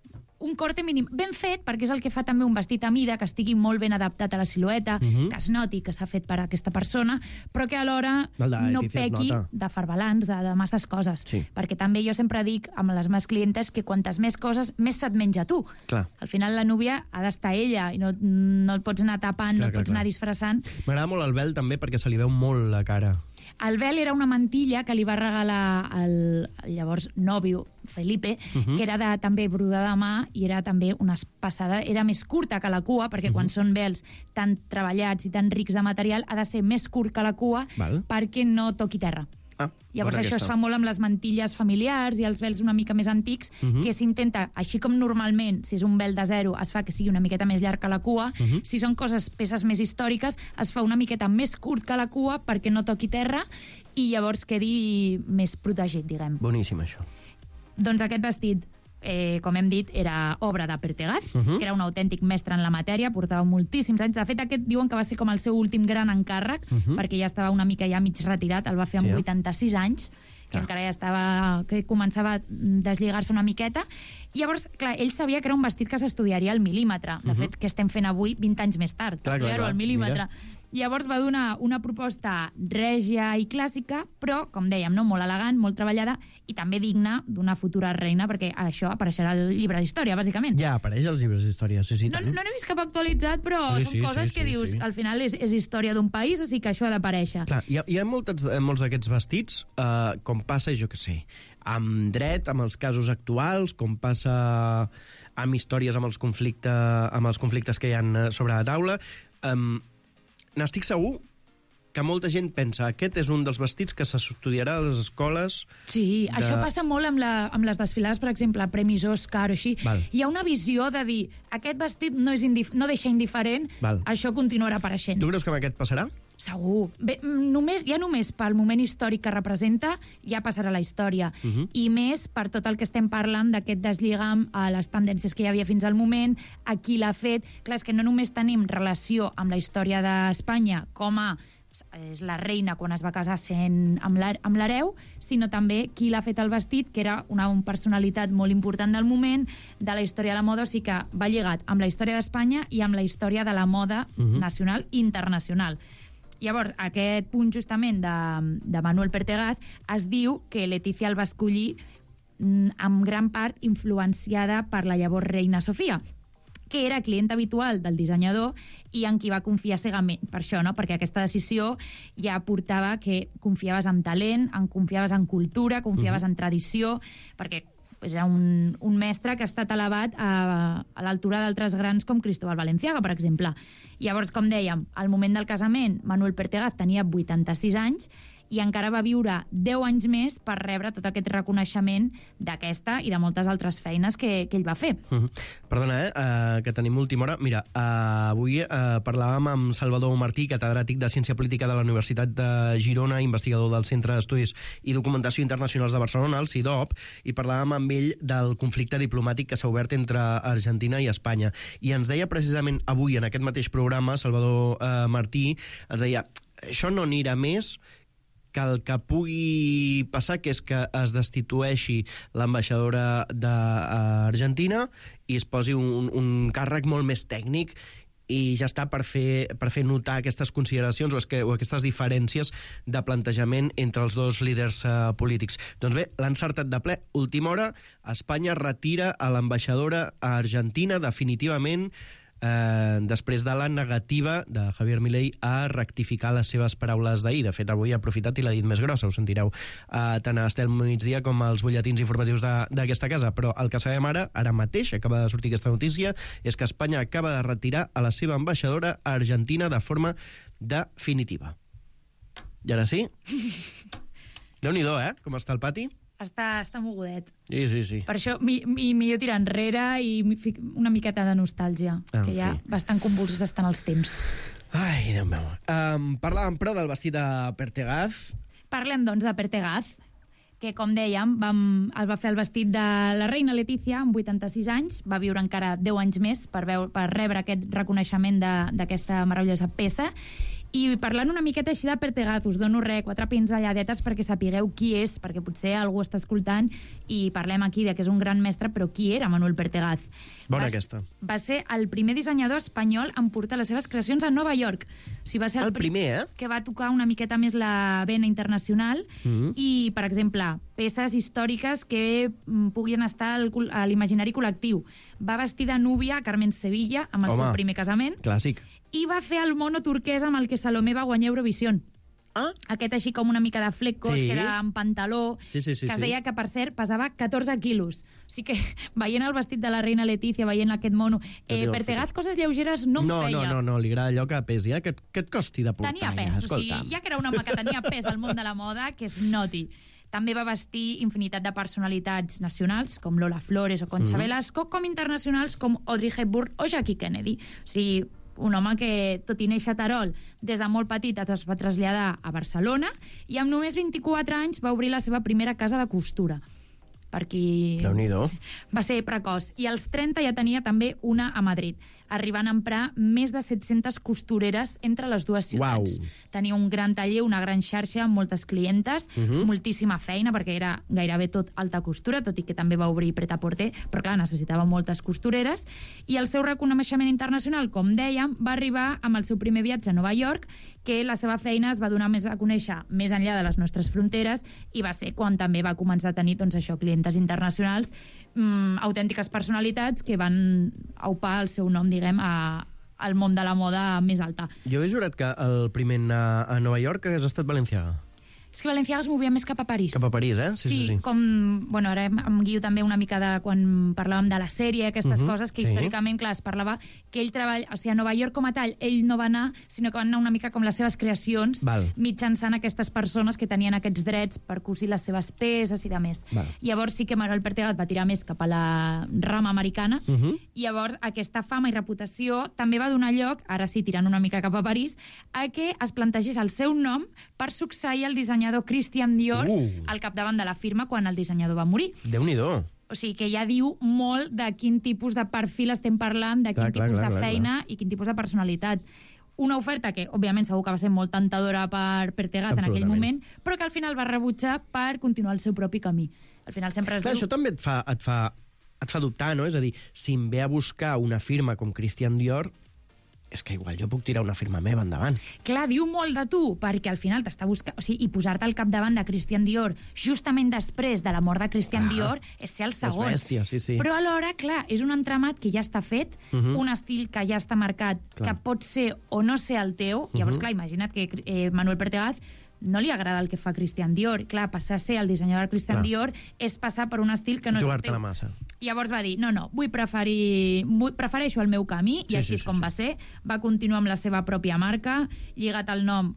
[SPEAKER 7] un corte mínim ben fet, perquè és el que fa també un vestit a mida, que estigui molt ben adaptat a la silueta, que es noti que s'ha fet per a aquesta persona, però que alhora no pequi de farbalans, de masses coses.
[SPEAKER 6] Sí.
[SPEAKER 7] Perquè també jo sempre dic amb les meves clientes que quantes més coses, més se't menja tu.
[SPEAKER 6] Clar.
[SPEAKER 7] Al final la núvia ha d'estar ella, i no et pots anar tapant, no et pots anar disfressant.
[SPEAKER 6] M'agrada molt el vel també perquè se li veu molt la cara.
[SPEAKER 7] El vel era una mantilla que li va regalar el llavors nòvio Felipe, que era també brodada a mà i era també una passada, era més curta que la cua, perquè quan són vels tan treballats i tan rics de material ha de ser més curt que la cua perquè no toqui terra. Llavors això es fa molt amb les mantilles familiars i els vels una mica més antics, que s'intenta, així com normalment, si és un vel de zero, es fa que sigui una miqueta més llarg que la cua, si són peces més històriques, es fa una miqueta més curt que la cua perquè no toqui terra i llavors quedi més protegit, diguem.
[SPEAKER 6] Boníssim, això.
[SPEAKER 7] Doncs aquest vestit, com hem dit, era obra de Pertegaz, que era un autèntic mestre en la matèria, portava moltíssims anys. De fet, aquest diuen que va ser com el seu últim gran encàrrec, perquè ja estava una mica ja mig retirat, el va fer amb 86 anys, que encara ja estava, que començava a deslligar-se una miqueta. I llavors, clar, ell sabia que era un vestit que s'estudiaria al mil·límetre. De fet, que estem fent avui 20 anys més tard, estudiar-ho al mil·límetre. Llavors va donar una proposta règia i clàssica, però, com dèiem, no? Molt elegant, molt treballada i també digna d'una futura reina, perquè això apareixerà al llibre d'història, bàsicament.
[SPEAKER 6] Ja apareix als llibres d'història, sí.
[SPEAKER 7] No n'he vist cap actualitzat, però són coses que dius, al final és història d'un país, o sigui que això ha d'aparèixer.
[SPEAKER 6] Clar, hi ha molts d'aquests vestits, com passa, jo què sé, amb dret, amb els casos actuals, com passa amb històries, amb els conflictes que hi ha sobre la taula. N'estic segur que molta gent pensa aquest és un dels vestits que s'estudiarà a les escoles...
[SPEAKER 7] Sí, això passa molt amb les desfilades, per exemple, a Premis Òscar o així. Hi ha una visió de dir aquest vestit no deixa indiferent, això continuarà apareixent.
[SPEAKER 6] Tu creus que amb aquest passarà?
[SPEAKER 7] Segur. Bé, només pel moment històric que representa ja passarà la història. I més per tot el que estem parlant d'aquest deslligam a les tendències que hi havia fins al moment, a qui l'ha fet. Clar, és que no només tenim relació amb la història d'Espanya com a és la reina quan es va casar sent amb l'hereu, sinó també qui l'ha fet el vestit, que era una personalitat molt important del moment, de la història de la moda, o sigui que va lligat amb la història d'Espanya i amb la història de la moda nacional i internacional. Llavors, aquest punt justament de Manuel Pertegaz es diu que Letícia el va escollir en gran part influenciada per la llavors reina Sofia, que era client habitual del dissenyador i en qui va confiar cegament. Per això, no? Perquè aquesta decisió ja portava que confiaves en talent, confiaves en cultura, confiaves en tradició, perquè era un mestre que ha estat elevat a l'altura d'altres grans com Cristóbal Valenciaga, per exemple. Llavors, com dèiem, al moment del casament, Manuel Pertegaz tenia 86 anys i encara va viure 10 anys més per rebre tot aquest reconeixement d'aquesta i de moltes altres feines que ell va fer.
[SPEAKER 6] Perdona, que tenim última hora. Mira, avui parlàvem amb Salvador Martí, catedràtic de Ciència Política de la Universitat de Girona, investigador del Centre d'Estudis i Documentació Internacionals de Barcelona, el CIDOB, i parlàvem amb ell del conflicte diplomàtic que s'ha obert entre Argentina i Espanya. I ens deia precisament avui, en aquest mateix programa, Salvador Martí, ens deia, això no anirà més que el que pugui passar, que és que es destitueixi l'ambaixadora d'Argentina i es posi un càrrec molt més tècnic i ja està, per fer notar aquestes consideracions o aquestes diferències de plantejament entre els dos líders polítics. Doncs bé, l'han encertat de ple. Última hora, Espanya retira a l'ambaixadora a Argentina definitivament després de la negativa de Javier Milei a rectificar les seves paraules d'ahir. De fet, avui ha aprofitat i l'ha dit més grossa, ho sentireu tant a Estel Migdia com als butlletins informatius d'aquesta casa. Però el que sabem ara mateix, acaba de sortir aquesta notícia, és que Espanya acaba de retirar a la seva ambaixadora a Argentina de forma definitiva. I ara sí? Déu-n'hi-do, com està el pati?
[SPEAKER 7] Està mogudet.
[SPEAKER 6] Sí.
[SPEAKER 7] Per això, millor tirar enrere i una miqueta de nostàlgia, que ja bastant convulsos estan els temps.
[SPEAKER 6] Ai, Déu meu. Parlàvem, però, del vestit de Pertegaz.
[SPEAKER 7] Parlem, doncs, de Pertegaz, que, com dèiem, es va fer el vestit de la reina Letícia amb 86 anys, va viure encara 10 anys més per rebre aquest reconeixement d'aquesta meravellosa peça. I parlant una miqueta així de Pertegaz, us dono 4 pinzelladetes perquè sapigueu qui és, perquè potser algú està escoltant i parlem aquí de que és un gran mestre, però qui era Manuel Pertegaz?
[SPEAKER 6] Bona aquesta.
[SPEAKER 7] Va ser el primer dissenyador espanyol en portar les seves creacions a Nova York. O sigui, va ser
[SPEAKER 6] el primer,
[SPEAKER 7] que va tocar una miqueta més la vena internacional i, per exemple, peces històriques que puguin estar a l'imaginari col·lectiu. Va vestir de núvia a Carmen Sevilla amb el seu primer casament.
[SPEAKER 6] Clàssic.
[SPEAKER 7] I va fer el mono turquès amb el que Salomé va guanyar Eurovision. Aquest així com una mica de flecos, que era amb pantaló, que es deia que, per cert, pesava 14 quilos. O sigui que, veient el vestit de la reina Letícia, veient aquest mono, Pertegaz coses lleugeres no en feia.
[SPEAKER 6] No, li agrada allò que pesi, que et costi de portar.
[SPEAKER 7] Tenia pes, o sigui, ja que era un home que tenia pes al món de la moda, que es noti. També va vestir infinitat de personalitats nacionals, com Lola Flores o Concha Velasco, com internacionals com Audrey Hepburn o Jackie Kennedy. O sigui, un home que, tot i néixer a Terol, des de molt petit es va traslladar a Barcelona i amb només 24 anys va obrir la seva primera casa de costura. Per qui...
[SPEAKER 6] Déu-n'hi-do.
[SPEAKER 7] Va ser precoç. I als 30 ja tenia també una a Madrid, arribant a emprar més de 700 costureres entre les dues ciutats. Tenia un gran taller, una gran xarxa, amb moltes clientes, moltíssima feina, perquè era gairebé tot alta costura, tot i que també va obrir Pret-a-Porter, però clar, necessitava moltes costureres. I el seu reconeixement internacional, com dèiem, va arribar amb el seu primer viatge a Nova York, que la seva feina es va donar més a conèixer més enllà de les nostres fronteres i va ser quan també va començar a tenir, doncs això, clientes internacionals, autèntiques personalitats que van aupar el seu nom, diguem, al món de la moda més alta.
[SPEAKER 6] Jo he jurat que el primer a Nova York hagués estat Balenciaga.
[SPEAKER 7] És que Balenciaga es movia més cap a París.
[SPEAKER 6] Cap a París, Sí.
[SPEAKER 7] Com, bueno, ara em guio també una mica de quan parlàvem de la sèrie, aquestes coses, que històricament, clar, es parlava que ell treballa, o sigui, a Nova York com a tal, ell no va anar, sinó que van anar una mica com les seves creacions, mitjançant aquestes persones que tenien aquests drets per cosir les seves peces i de més. Llavors sí que Manuel Pertegaz va tirar més cap a la rama americana, i llavors aquesta fama i reputació també va donar lloc, ara sí, tirant una mica cap a París, a que es plantegés el seu nom per succeir el dissenyador Christian Dior al capdavant de la firma quan el dissenyador va morir.
[SPEAKER 6] Déu-n'hi-do.
[SPEAKER 7] O sigui que ja diu molt de quin tipus de perfil estem parlant, de quin tipus de feina i quin tipus de personalitat. Una oferta que, òbviament, segur que va ser molt tentadora per Pertegaz en aquell moment, però que al final va rebutjar per continuar el seu propi camí. Al final sempre es diu...
[SPEAKER 6] Això també et fa dubtar, no? És a dir, si em ve a buscar una firma com Christian Dior, és que igual jo puc tirar una firma meva endavant.
[SPEAKER 7] Clar, diu molt de tu, perquè al final t'està buscant... O sigui, i posar-te al capdavant de Christian Dior justament després de la mort de Christian Dior és ser el segon.
[SPEAKER 6] És bèstia, sí.
[SPEAKER 7] Però alhora, clar, és un entramat que ja està fet, un estil que ja està marcat, que pot ser o no ser el teu. Llavors, clar, imagina't que Manuel Pertegaz no li agrada el que fa Christian Dior. Clar, passar a ser el dissenyador Christian Dior és passar per un estil que no és el teu.
[SPEAKER 6] Jugar-te la massa.
[SPEAKER 7] Llavors va dir, no, prefereixo el meu camí, i així és com va ser. Va continuar amb la seva pròpia marca, lligant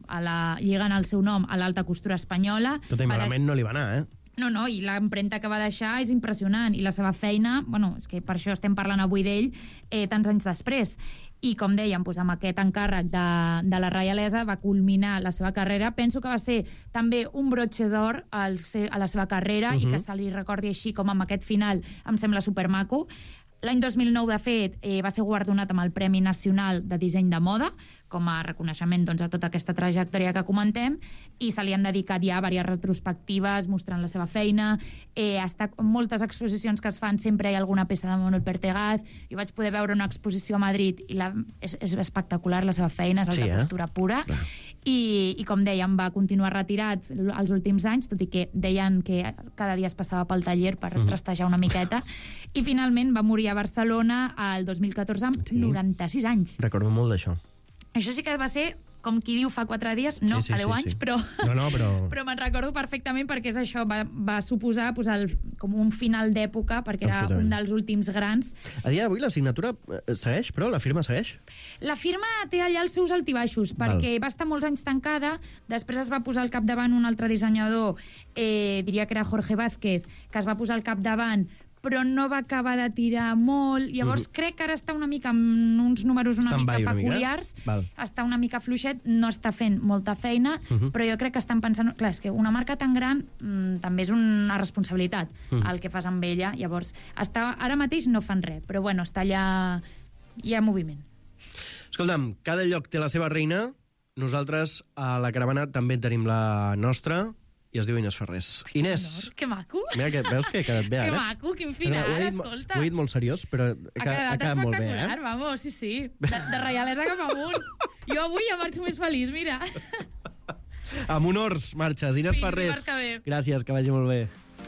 [SPEAKER 7] el seu nom a l'alta costura espanyola.
[SPEAKER 6] Tot i malament no li va anar,
[SPEAKER 7] No, i l'empremta que va deixar és impressionant, i la seva feina, bueno, és que per això estem parlant avui d'ell tants anys després. I, com dèiem, amb aquest encàrrec de la reialesa va culminar la seva carrera. Penso que va ser també un brotxe d'or a la seva carrera, i que se li recordi així com amb aquest final em sembla supermaco. L'any 2009, de fet, va ser guardonat amb el Premi Nacional de Disseny de Moda, com a reconeixement a tota aquesta trajectòria que comentem, i se li han dedicat ja diverses retrospectives mostrant la seva feina. Moltes exposicions que es fan, sempre hi ha alguna peça de Manuel Pertegaz. Jo vaig poder veure una exposició a Madrid i és espectacular la seva feina, és alta costura pura. I com dèiem, va continuar retirat els últims anys, tot i que deien que cada dia es passava pel taller per trastejar una miqueta, i finalment va morir a Barcelona el 2014 amb 96 anys.
[SPEAKER 6] Recordo molt d'això.
[SPEAKER 7] Això sí que va ser com qui diu fa 4 dies, no, fa 10 anys, però... però me'n recordo perfectament perquè és això, va suposar com un final d'època, perquè era un dels últims grans.
[SPEAKER 6] A dia d'avui la signatura segueix, però la firma segueix?
[SPEAKER 7] La firma té allà els seus altibaixos, perquè va estar molts anys tancada, després es va posar al capdavant un altre dissenyador, diria que era Jorge Vázquez, que es va posar al capdavant, però no va acabar de tirar molt. Llavors crec que ara està una mica amb uns números una mica peculiars, està una mica fluixet, no està fent molta feina, però jo crec que estan pensant... Clar, és que una marca tan gran també és una responsabilitat el que fas amb ella. Llavors, ara mateix no fan res, però bueno, està allà... Hi ha moviment.
[SPEAKER 6] Escolta'm, cada lloc té la seva reina. Nosaltres a la caravana també tenim la nostra, i es diu Inés Ferrés. Inés!
[SPEAKER 7] Que maco!
[SPEAKER 6] Mira, veus que ha quedat bé,
[SPEAKER 7] Que maco, quin final, escolta.
[SPEAKER 6] Ho he dit molt seriós, però ha quedat molt bé,
[SPEAKER 7] espectacular, vamos, sí. De reialesa cap amunt. Jo avui ja marxo més feliç, mira.
[SPEAKER 6] Amb honors marxes. Inés Ferrés. Gràcies, que vagi molt bé.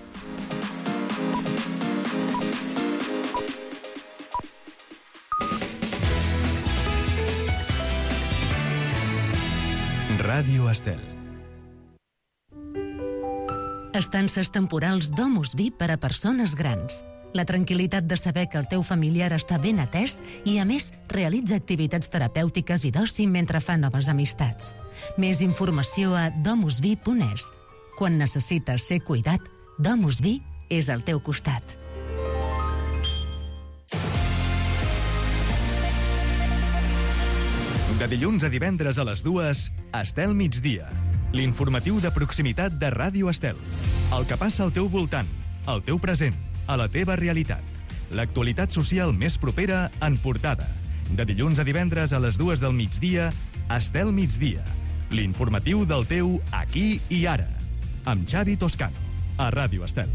[SPEAKER 1] Ràdio Estel.
[SPEAKER 8] Estances temporals Domus VIP per a persones grans. La tranquil·litat de saber que el teu familiar està ben atès i, a més, realitza activitats terapèutiques i d'oci mentre fa noves amistats. Més informació a domusvip.es. Quan necessites ser cuidat, Domus VIP és al teu costat.
[SPEAKER 1] De dilluns a divendres a les 2, Estel Migdia. L'informatiu de proximitat de Ràdio Estel. El que passa al teu voltant, al teu present, a la teva realitat. L'actualitat social més propera en portada. De dilluns a divendres a les 2 del migdia, Estel Migdia. L'informatiu del teu aquí i ara. Amb Xavi Toscano, a Ràdio Estel.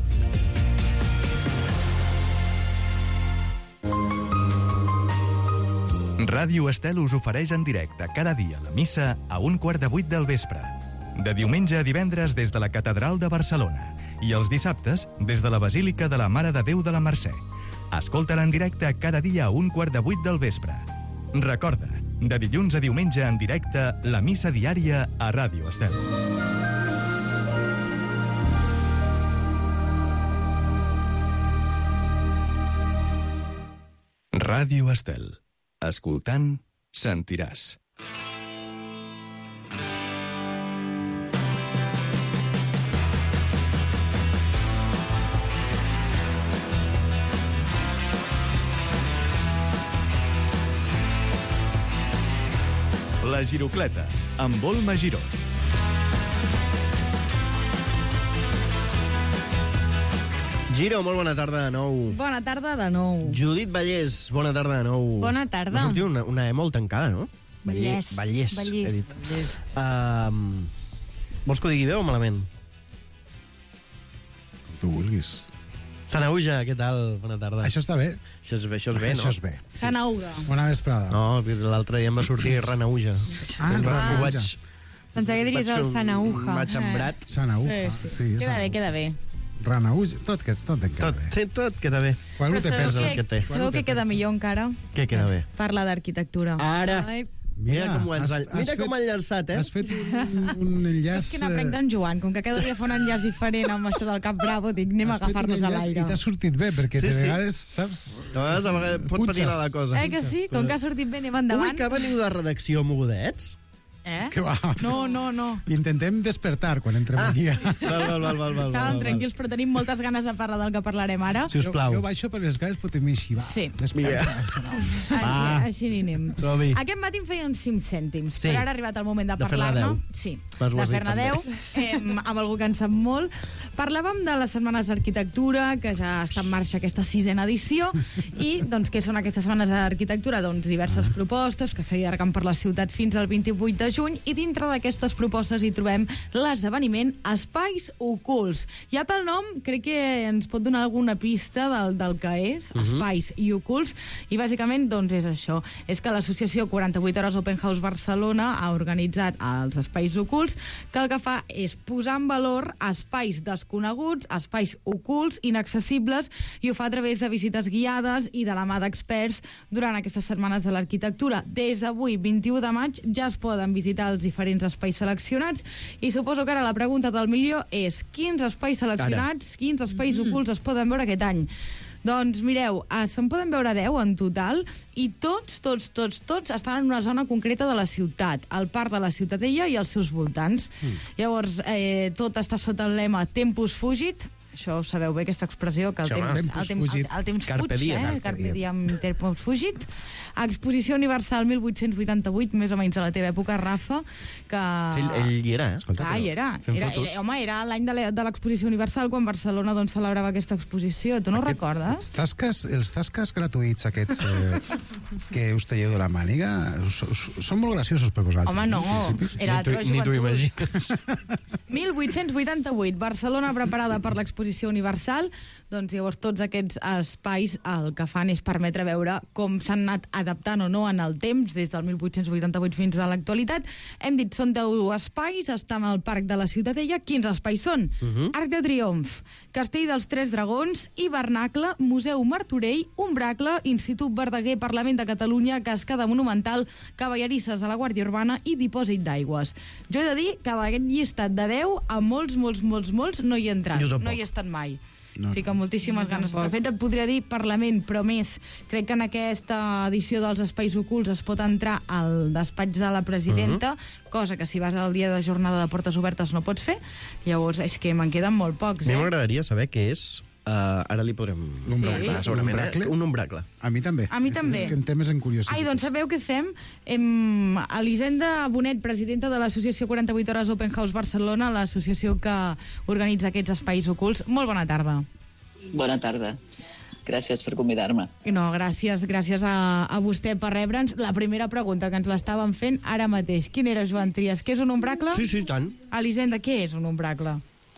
[SPEAKER 1] Ràdio Estel us ofereix en directe cada dia la missa a 7:15 del vespre. De diumenge a divendres des de la Catedral de Barcelona i els dissabtes des de la Basílica de la Mare de Déu de la Mercè. Escolta-la en directe cada dia a 7:15 del vespre. Recorda, de dilluns a diumenge en directe, la missa diària a Ràdio Estel. Ràdio Estel. Escoltant, sentiràs. La Girocleta, amb Olma Giró.
[SPEAKER 6] Giro, molt bona tarda de nou.
[SPEAKER 9] Bona tarda de nou.
[SPEAKER 6] Judit Vallès, bona tarda de nou.
[SPEAKER 9] Bona tarda.
[SPEAKER 6] M'ha sortit una E molt tancada, no?
[SPEAKER 9] Vallès.
[SPEAKER 6] Vallès. Vols que ho digui bé o malament?
[SPEAKER 10] Com tu vulguis.
[SPEAKER 6] Sanauja, què tal? Bona tarda.
[SPEAKER 10] Això està bé.
[SPEAKER 6] Això és bé, no?
[SPEAKER 10] Això és bé.
[SPEAKER 9] Sanauga.
[SPEAKER 10] Bona vesprada.
[SPEAKER 6] No, l'altre dia em va sortir Ranauja.
[SPEAKER 10] Ranauja.
[SPEAKER 9] Pensava que diries el Sanauja.
[SPEAKER 6] Vaig embrat.
[SPEAKER 10] Sanauja.
[SPEAKER 9] Sí. Queda bé.
[SPEAKER 10] Ranauja, tot queda bé.
[SPEAKER 6] Sí, tot queda bé.
[SPEAKER 10] Quan te perds
[SPEAKER 6] el que té.
[SPEAKER 9] Sabeu què queda millor encara?
[SPEAKER 6] Què queda bé?
[SPEAKER 9] Parla d'arquitectura.
[SPEAKER 6] Ara. Mira com han llançat,
[SPEAKER 10] Has fet un enllaç...
[SPEAKER 9] És que n'aprenc d'en Joan, com que cada dia fa un enllaç diferent amb això del Cap Bravo, dic, anem a agafar-nos a l'aire.
[SPEAKER 10] I t'ha sortit bé, perquè de vegades, saps...
[SPEAKER 6] A vegades pot patinar la cosa.
[SPEAKER 9] Que sí? Com que ha sortit bé, anem endavant.
[SPEAKER 6] Ui, que veniu de redacció mogudets?
[SPEAKER 10] Que va.
[SPEAKER 9] No.
[SPEAKER 10] Intentem despertar quan entrem aquí.
[SPEAKER 6] Val.
[SPEAKER 9] Estàvem tranquils, però tenim moltes ganes de parlar del que parlarem ara.
[SPEAKER 6] Sisplau.
[SPEAKER 10] Jo baixo per les ganes, però també així va.
[SPEAKER 9] Sí.
[SPEAKER 10] Desperta.
[SPEAKER 9] Així n'hi anem.
[SPEAKER 6] Som-hi.
[SPEAKER 9] Aquest matí em feien 5 cèntims, però ara ha arribat el moment de
[SPEAKER 6] fer-ne
[SPEAKER 9] parlar-ne.
[SPEAKER 6] 10.
[SPEAKER 9] Sí,
[SPEAKER 6] de
[SPEAKER 9] fer-ne 10, amb algú que en sap molt. Parlàvem de les setmanes d'arquitectura, que ja està en marxa aquesta 6a edició, i doncs què són aquestes setmanes d'arquitectura? Doncs diverses propostes que s'allarguen per la ciutat fins al 28 de juny, i dintre d'aquestes propostes hi trobem l'esdeveniment Espais Ocults. Ja pel nom crec que ens pot donar alguna pista del que és, Espais i Ocults, i bàsicament doncs és això, és que l'associació 48 Hores Open House Barcelona ha organitzat els Espais Ocults, que el que fa és posar en valor espais desconeguts, espais ocults, inaccessibles, i ho fa a través de visites guiades i de la mà d'experts durant aquestes setmanes de l'arquitectura. Des d'avui, 21 de maig, ja es poden visitar els diferents espais seleccionats, i suposo que ara la pregunta del milió és quins espais seleccionats, quins espais ocults es poden veure aquest any? Doncs mireu, se'n poden veure 10 en total, i tots estan en una zona concreta de la ciutat, el Parc de la Ciutadella i els seus voltants. Llavors, tot està sota el lema Tempus Fugit. Això ho sabeu bé, aquesta expressió, que el temps
[SPEAKER 6] Carpe
[SPEAKER 9] fuig,
[SPEAKER 6] diem.
[SPEAKER 9] Carpe diem, Tempus Fugit. Exposició Universal 1888, més o menys a la teva època, Rafa, que...
[SPEAKER 6] Ell hi era, escolta.
[SPEAKER 9] Hi era. Home, era l'any de l'Exposició Universal, quan Barcelona celebrava aquesta exposició. Tu no ho recordes?
[SPEAKER 10] Els tasques gratuïts aquests que us talleu de la màniga són molt graciosos per vosaltres.
[SPEAKER 9] Home, no. Era altra
[SPEAKER 6] Ni t'ho
[SPEAKER 9] joventut.
[SPEAKER 6] imagines.
[SPEAKER 9] 1888, Barcelona preparada per l'Exposició Universal. Doncs llavors tots aquests espais el que fan és permetre veure com s'han anat adaptant o no en el temps, des del 1888 fins a l'actualitat. Hem dit, són 10 espais, estan al Parc de la Ciutadella. Quins espais són? Arc de Triomf, Castell dels Tres Dragons, Hivernacle, Museu Martorell, Umbracle, Institut Verdaguer, Parlament de Catalunya, Cascada Monumental, Cavallerisses de la Guàrdia Urbana i Dipòsit d'Aigües. Jo he de dir que aquest llistat de 10, a molts no hi he entrat. No hi he estat mai.
[SPEAKER 10] No.
[SPEAKER 9] Sí que moltíssimes ganes. De fet, et podria dir Parlament, però més, crec que en aquesta edició dels Espais Ocults es pot entrar al despatx de la presidenta, cosa que si vas al dia de jornada de portes obertes no pots fer. Llavors, és que me'n queden molt pocs.
[SPEAKER 6] A mi m'agradaria saber què és. Ara li podrem...
[SPEAKER 10] L'umbracle,
[SPEAKER 9] Sí.
[SPEAKER 6] segurament, un umbracle.
[SPEAKER 10] A mi també.
[SPEAKER 9] A mi també.
[SPEAKER 10] És que en temes en curiositat.
[SPEAKER 9] Ai, doncs sabeu què fem? Elisenda Bonet, presidenta de l'associació 48 Hores Open House Barcelona, l'associació que organitza aquests espais ocults. Molt bona tarda.
[SPEAKER 11] Bona tarda. Gràcies per convidar-me.
[SPEAKER 9] No, gràcies a vostè per rebre'ns. La primera pregunta que ens l'estàvem fent ara mateix. Quin era, Joan Trias? Què és un umbracle?
[SPEAKER 6] Sí, tant.
[SPEAKER 9] Elisenda, què és un umbracle?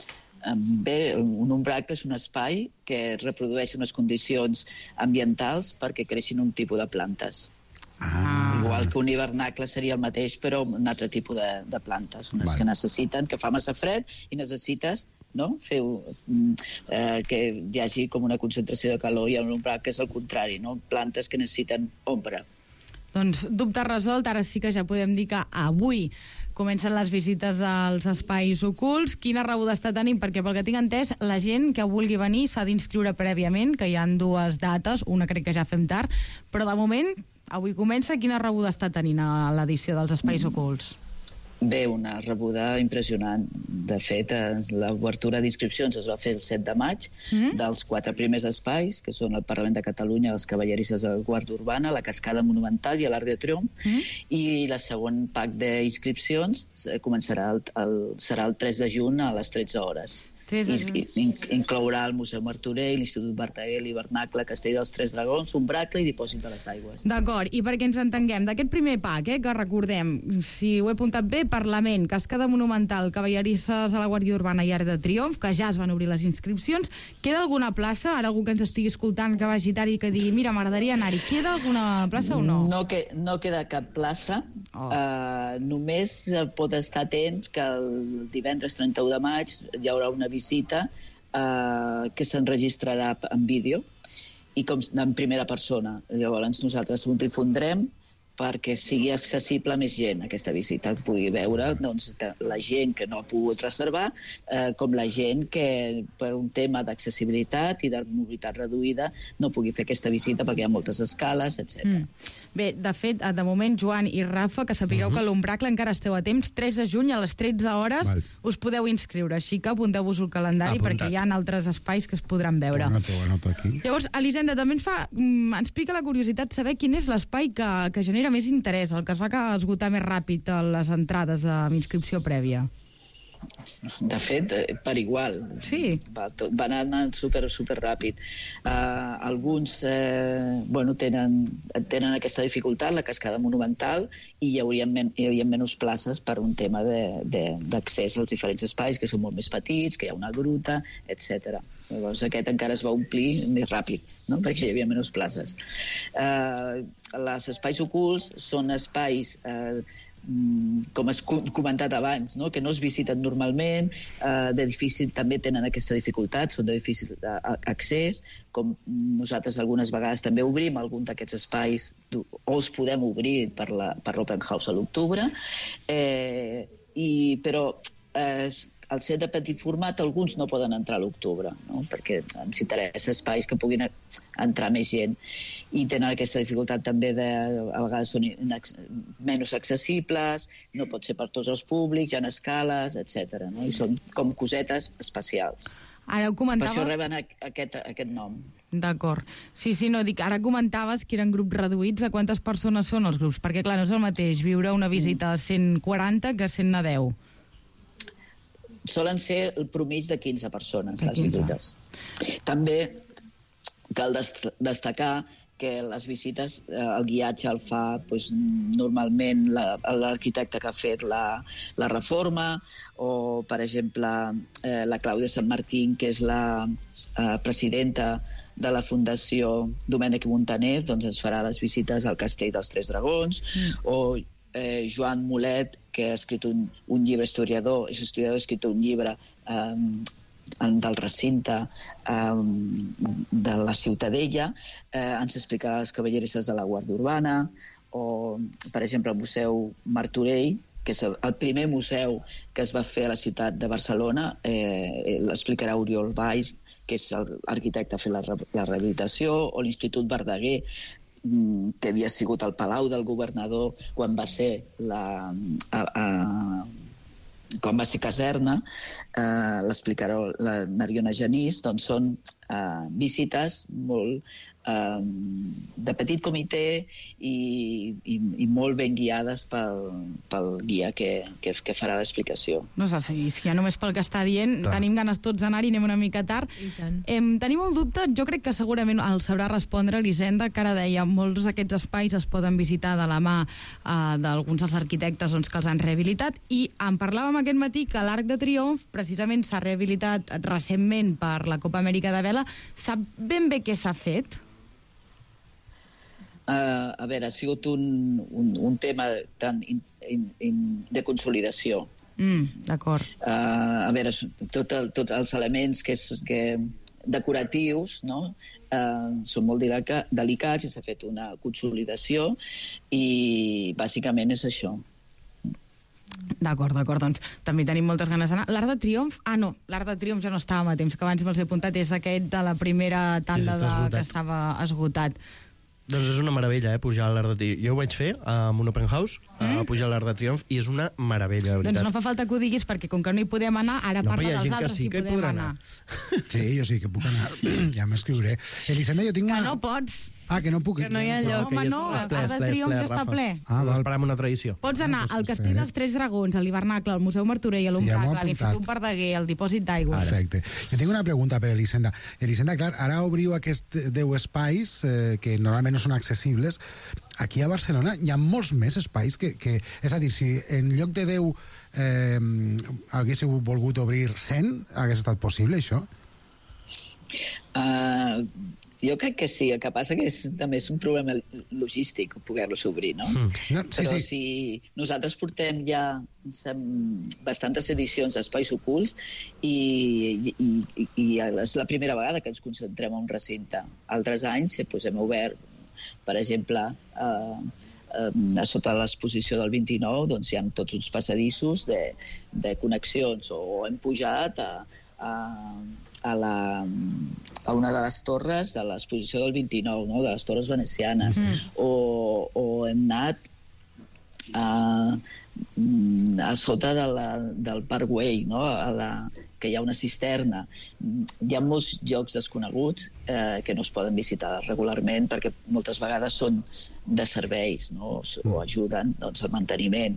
[SPEAKER 11] Bé, un umbracle és un espai que reprodueix unes condicions ambientals perquè creixin un tipus de plantes. Igual que un hivernacle seria el mateix, però un altre tipus de plantes, unes que necessiten, que fa massa fred i necessites fer que hi hagi com una concentració de calor, i un umbracle és el contrari, plantes que necessiten ombra.
[SPEAKER 9] Doncs dubte resolt, ara sí que ja podem dir que avui comencen les visites als espais ocults. Quina rebuda està tenint? Perquè pel que tinc entès, la gent que vulgui venir s'ha d'inscriure prèviament, que hi ha 2 dates, una crec que ja fem tard, però de moment, avui comença. Quina rebuda està tenint a l'edició dels espais ocults?
[SPEAKER 11] Bé, una rebuda impressionant. De fet, l'obertura d'inscripcions es va fer el 7 de maig dels 4 primers espais, que són el Parlament de Catalunya, les Cavallerisses de la Guàrdia Urbana, la Cascada Monumental i l'Arc de Triomf, i la següent pack d'inscripcions serà el 3 de juny a les 13 hores. Inclourà el Museu Martorell, l'Institut Verdaguer, l'Hivernacle, Castell dels Tres Dragons, Umbracle i Dipòsit de les Aigües.
[SPEAKER 9] D'acord, i perquè ens entenguem, d'aquest primer pack, que recordem, si ho he apuntat bé, Parlament, Cascada Monumental, Cavallerisses a la Guàrdia Urbana i Arc de Triomf, que ja es van obrir les inscripcions, queda alguna plaça? Ara algú que ens estigui escoltant que vagi tard i que digui, mira, m'agradaria anar-hi, queda alguna plaça o no?
[SPEAKER 11] No queda cap plaça, només pot estar atents que el divendres 31 de maig hi haurà una visita que s'enregistrarà en vídeo i en primera persona. Llavors nosaltres ho difondrem perquè sigui accessible a més gent aquesta visita, que pugui veure la gent que no ha pogut reservar, com la gent que per un tema d'accessibilitat i de mobilitat reduïda no pugui fer aquesta visita perquè hi ha moltes escales, etc.
[SPEAKER 9] Bé, de fet, de moment, Joan i Rafa, que sapigueu que l'Umbracle encara esteu a temps, 3 de juny a les 13 hores us podeu inscriure, així que apunteu-vos el calendari perquè hi ha altres espais que es podran veure.
[SPEAKER 10] Anoto aquí.
[SPEAKER 9] Llavors, Elisenda, també ens pica la curiositat saber quin és l'espai que genera més interès, el que es va esgotar més ràpid a les entrades amb inscripció prèvia.
[SPEAKER 11] De fet, per igual.
[SPEAKER 9] Sí.
[SPEAKER 11] Va anar super ràpid. Alguns tenen aquesta dificultat, la Cascada Monumental, i hi hauria menys places per un tema d'accés als diferents espais, que són molt més petits, que hi ha una gruta, etc. Llavors aquest encara es va omplir més ràpid, perquè hi havia menys places. Els espais ocults són espais com has comentat abans, no? Que no es visiten normalment, també tenen aquesta dificultat, són de difícil accés, com nosaltres algunes vegades també obrim algun d'aquests espais, o els podem obrir per l'Open House a l'octubre, però al ser de petit format, alguns no poden entrar a l'octubre, no? Perquè ens interessa espais que puguin entrar més gent, i tenen aquesta dificultat també a vegades són menys accessibles, no pot ser per tots els públics, hi ha escales, etc. No? I són com cosetes especials.
[SPEAKER 9] Ara ho comentaves...
[SPEAKER 11] Per això reben aquest nom.
[SPEAKER 9] D'acord. Sí, no, dic, ara comentaves que eren grups reduïts. De quantes persones són els grups? Perquè, clar, no és el mateix viure una visita a 140 que 100 a 10.
[SPEAKER 11] Solen ser el promig de 15 persones, les visites. També cal destacar que les visites, el guiatge el fa normalment l'arquitecte que ha fet la reforma, o, per exemple, la Clàudia Sant Martín, que és la presidenta de la Fundació Domènec i Montaner, doncs ens farà les visites al Castell dels Tres Dragons, o Joan Mulet, que ha escrit un llibre historiador, ha escrit un llibre del recinte de la Ciutadella, ens explicarà les cavallerisses de la Guàrdia Urbana, o, per exemple, el Museu Martorell, que és el primer museu que es va fer a la ciutat de Barcelona, l'explicarà Oriol Valls, que és l'arquitecte que ha fet la rehabilitació, o l'Institut Verdaguer, que havia sigut el Palau del Governador quan va ser caserna, l'explicarà la Mariona Genís. Doncs són visites molt de petit comitè i molt ben guiades pel guia que farà l'explicació.
[SPEAKER 9] No sé si ja només pel que està dient, tenim ganes tots d'anar-hi, anem una mica tard. Tenim un dubte, jo crec que segurament el sabrà respondre l'Hisenda, que ara deia, molts d'aquests espais es poden visitar de la mà d'alguns dels arquitectes que els han rehabilitat, i en parlàvem aquest matí que l'Arc de Triomf precisament s'ha rehabilitat recentment per la Copa Amèrica de Vela. Sap ben bé què s'ha fet?
[SPEAKER 11] A veure, ha sigut un tema de consolidació.
[SPEAKER 9] D'acord.
[SPEAKER 11] A veure, tots els elements decoratius, no? Són molt delicats, i s'ha fet una consolidació, i bàsicament és això.
[SPEAKER 9] D'acord, doncs també tenim moltes ganes d'anar. L'Arc de Triomf? No, l'Arc de Triomf ja no estàvem a temps, que abans me'ls he apuntat, és aquest de la primera tanda que estava esgotat.
[SPEAKER 6] Doncs és una meravella, pujar a l'Arc de Triomf. Jo ho vaig fer amb un open house, pujar a l'Arc de Triomf, i és una meravella, la veritat.
[SPEAKER 9] Doncs no fa falta que ho diguis, perquè com que no hi podem anar, ara parla dels altres que hi podem anar.
[SPEAKER 10] Sí, jo sí que puc anar. Ja m'escriuré. Elisenda, jo tinc una...
[SPEAKER 9] Que no pots.
[SPEAKER 10] Que no puc...
[SPEAKER 9] Que no hi ha lloc. Home, no, l'Arc de Triomf ja està ple.
[SPEAKER 6] Esperem una tradició.
[SPEAKER 9] Pots anar al Castell dels Tres Dragons, a l'Hivernacle, al Museu Martorell, a l'Umbracle, a l'Institut Verdaguer, al Dipòsit d'Aigua.
[SPEAKER 10] Perfecte. Jo tinc una pregunta per Elisenda. Elisenda, clar, ara obriu aquests 10 espais que normalment no són accessibles. Aquí a Barcelona hi ha molts més espais que... És a dir, si en lloc de 10 haguéssiu volgut obrir 100, hagués estat possible, això?
[SPEAKER 11] Jo crec que sí, el que passa que també és un problema logístic poder-los obrir, no? Però si nosaltres portem ja bastantes edicions d'Espais Ocults i és la primera vegada que ens concentrem en un recinte. Altres anys hem obert, per exemple, a sota l'exposició del 29, doncs hi ha tots uns passadissos de connexions, o hem pujat a una de les torres de l'exposició del 29, no? De les torres venecianes, o hem anat a sota del Parkway, no? Que hi ha una cisterna. Hi ha molts llocs desconeguts que no es poden visitar regularment perquè moltes vegades són de serveis, no? O ajuden al manteniment,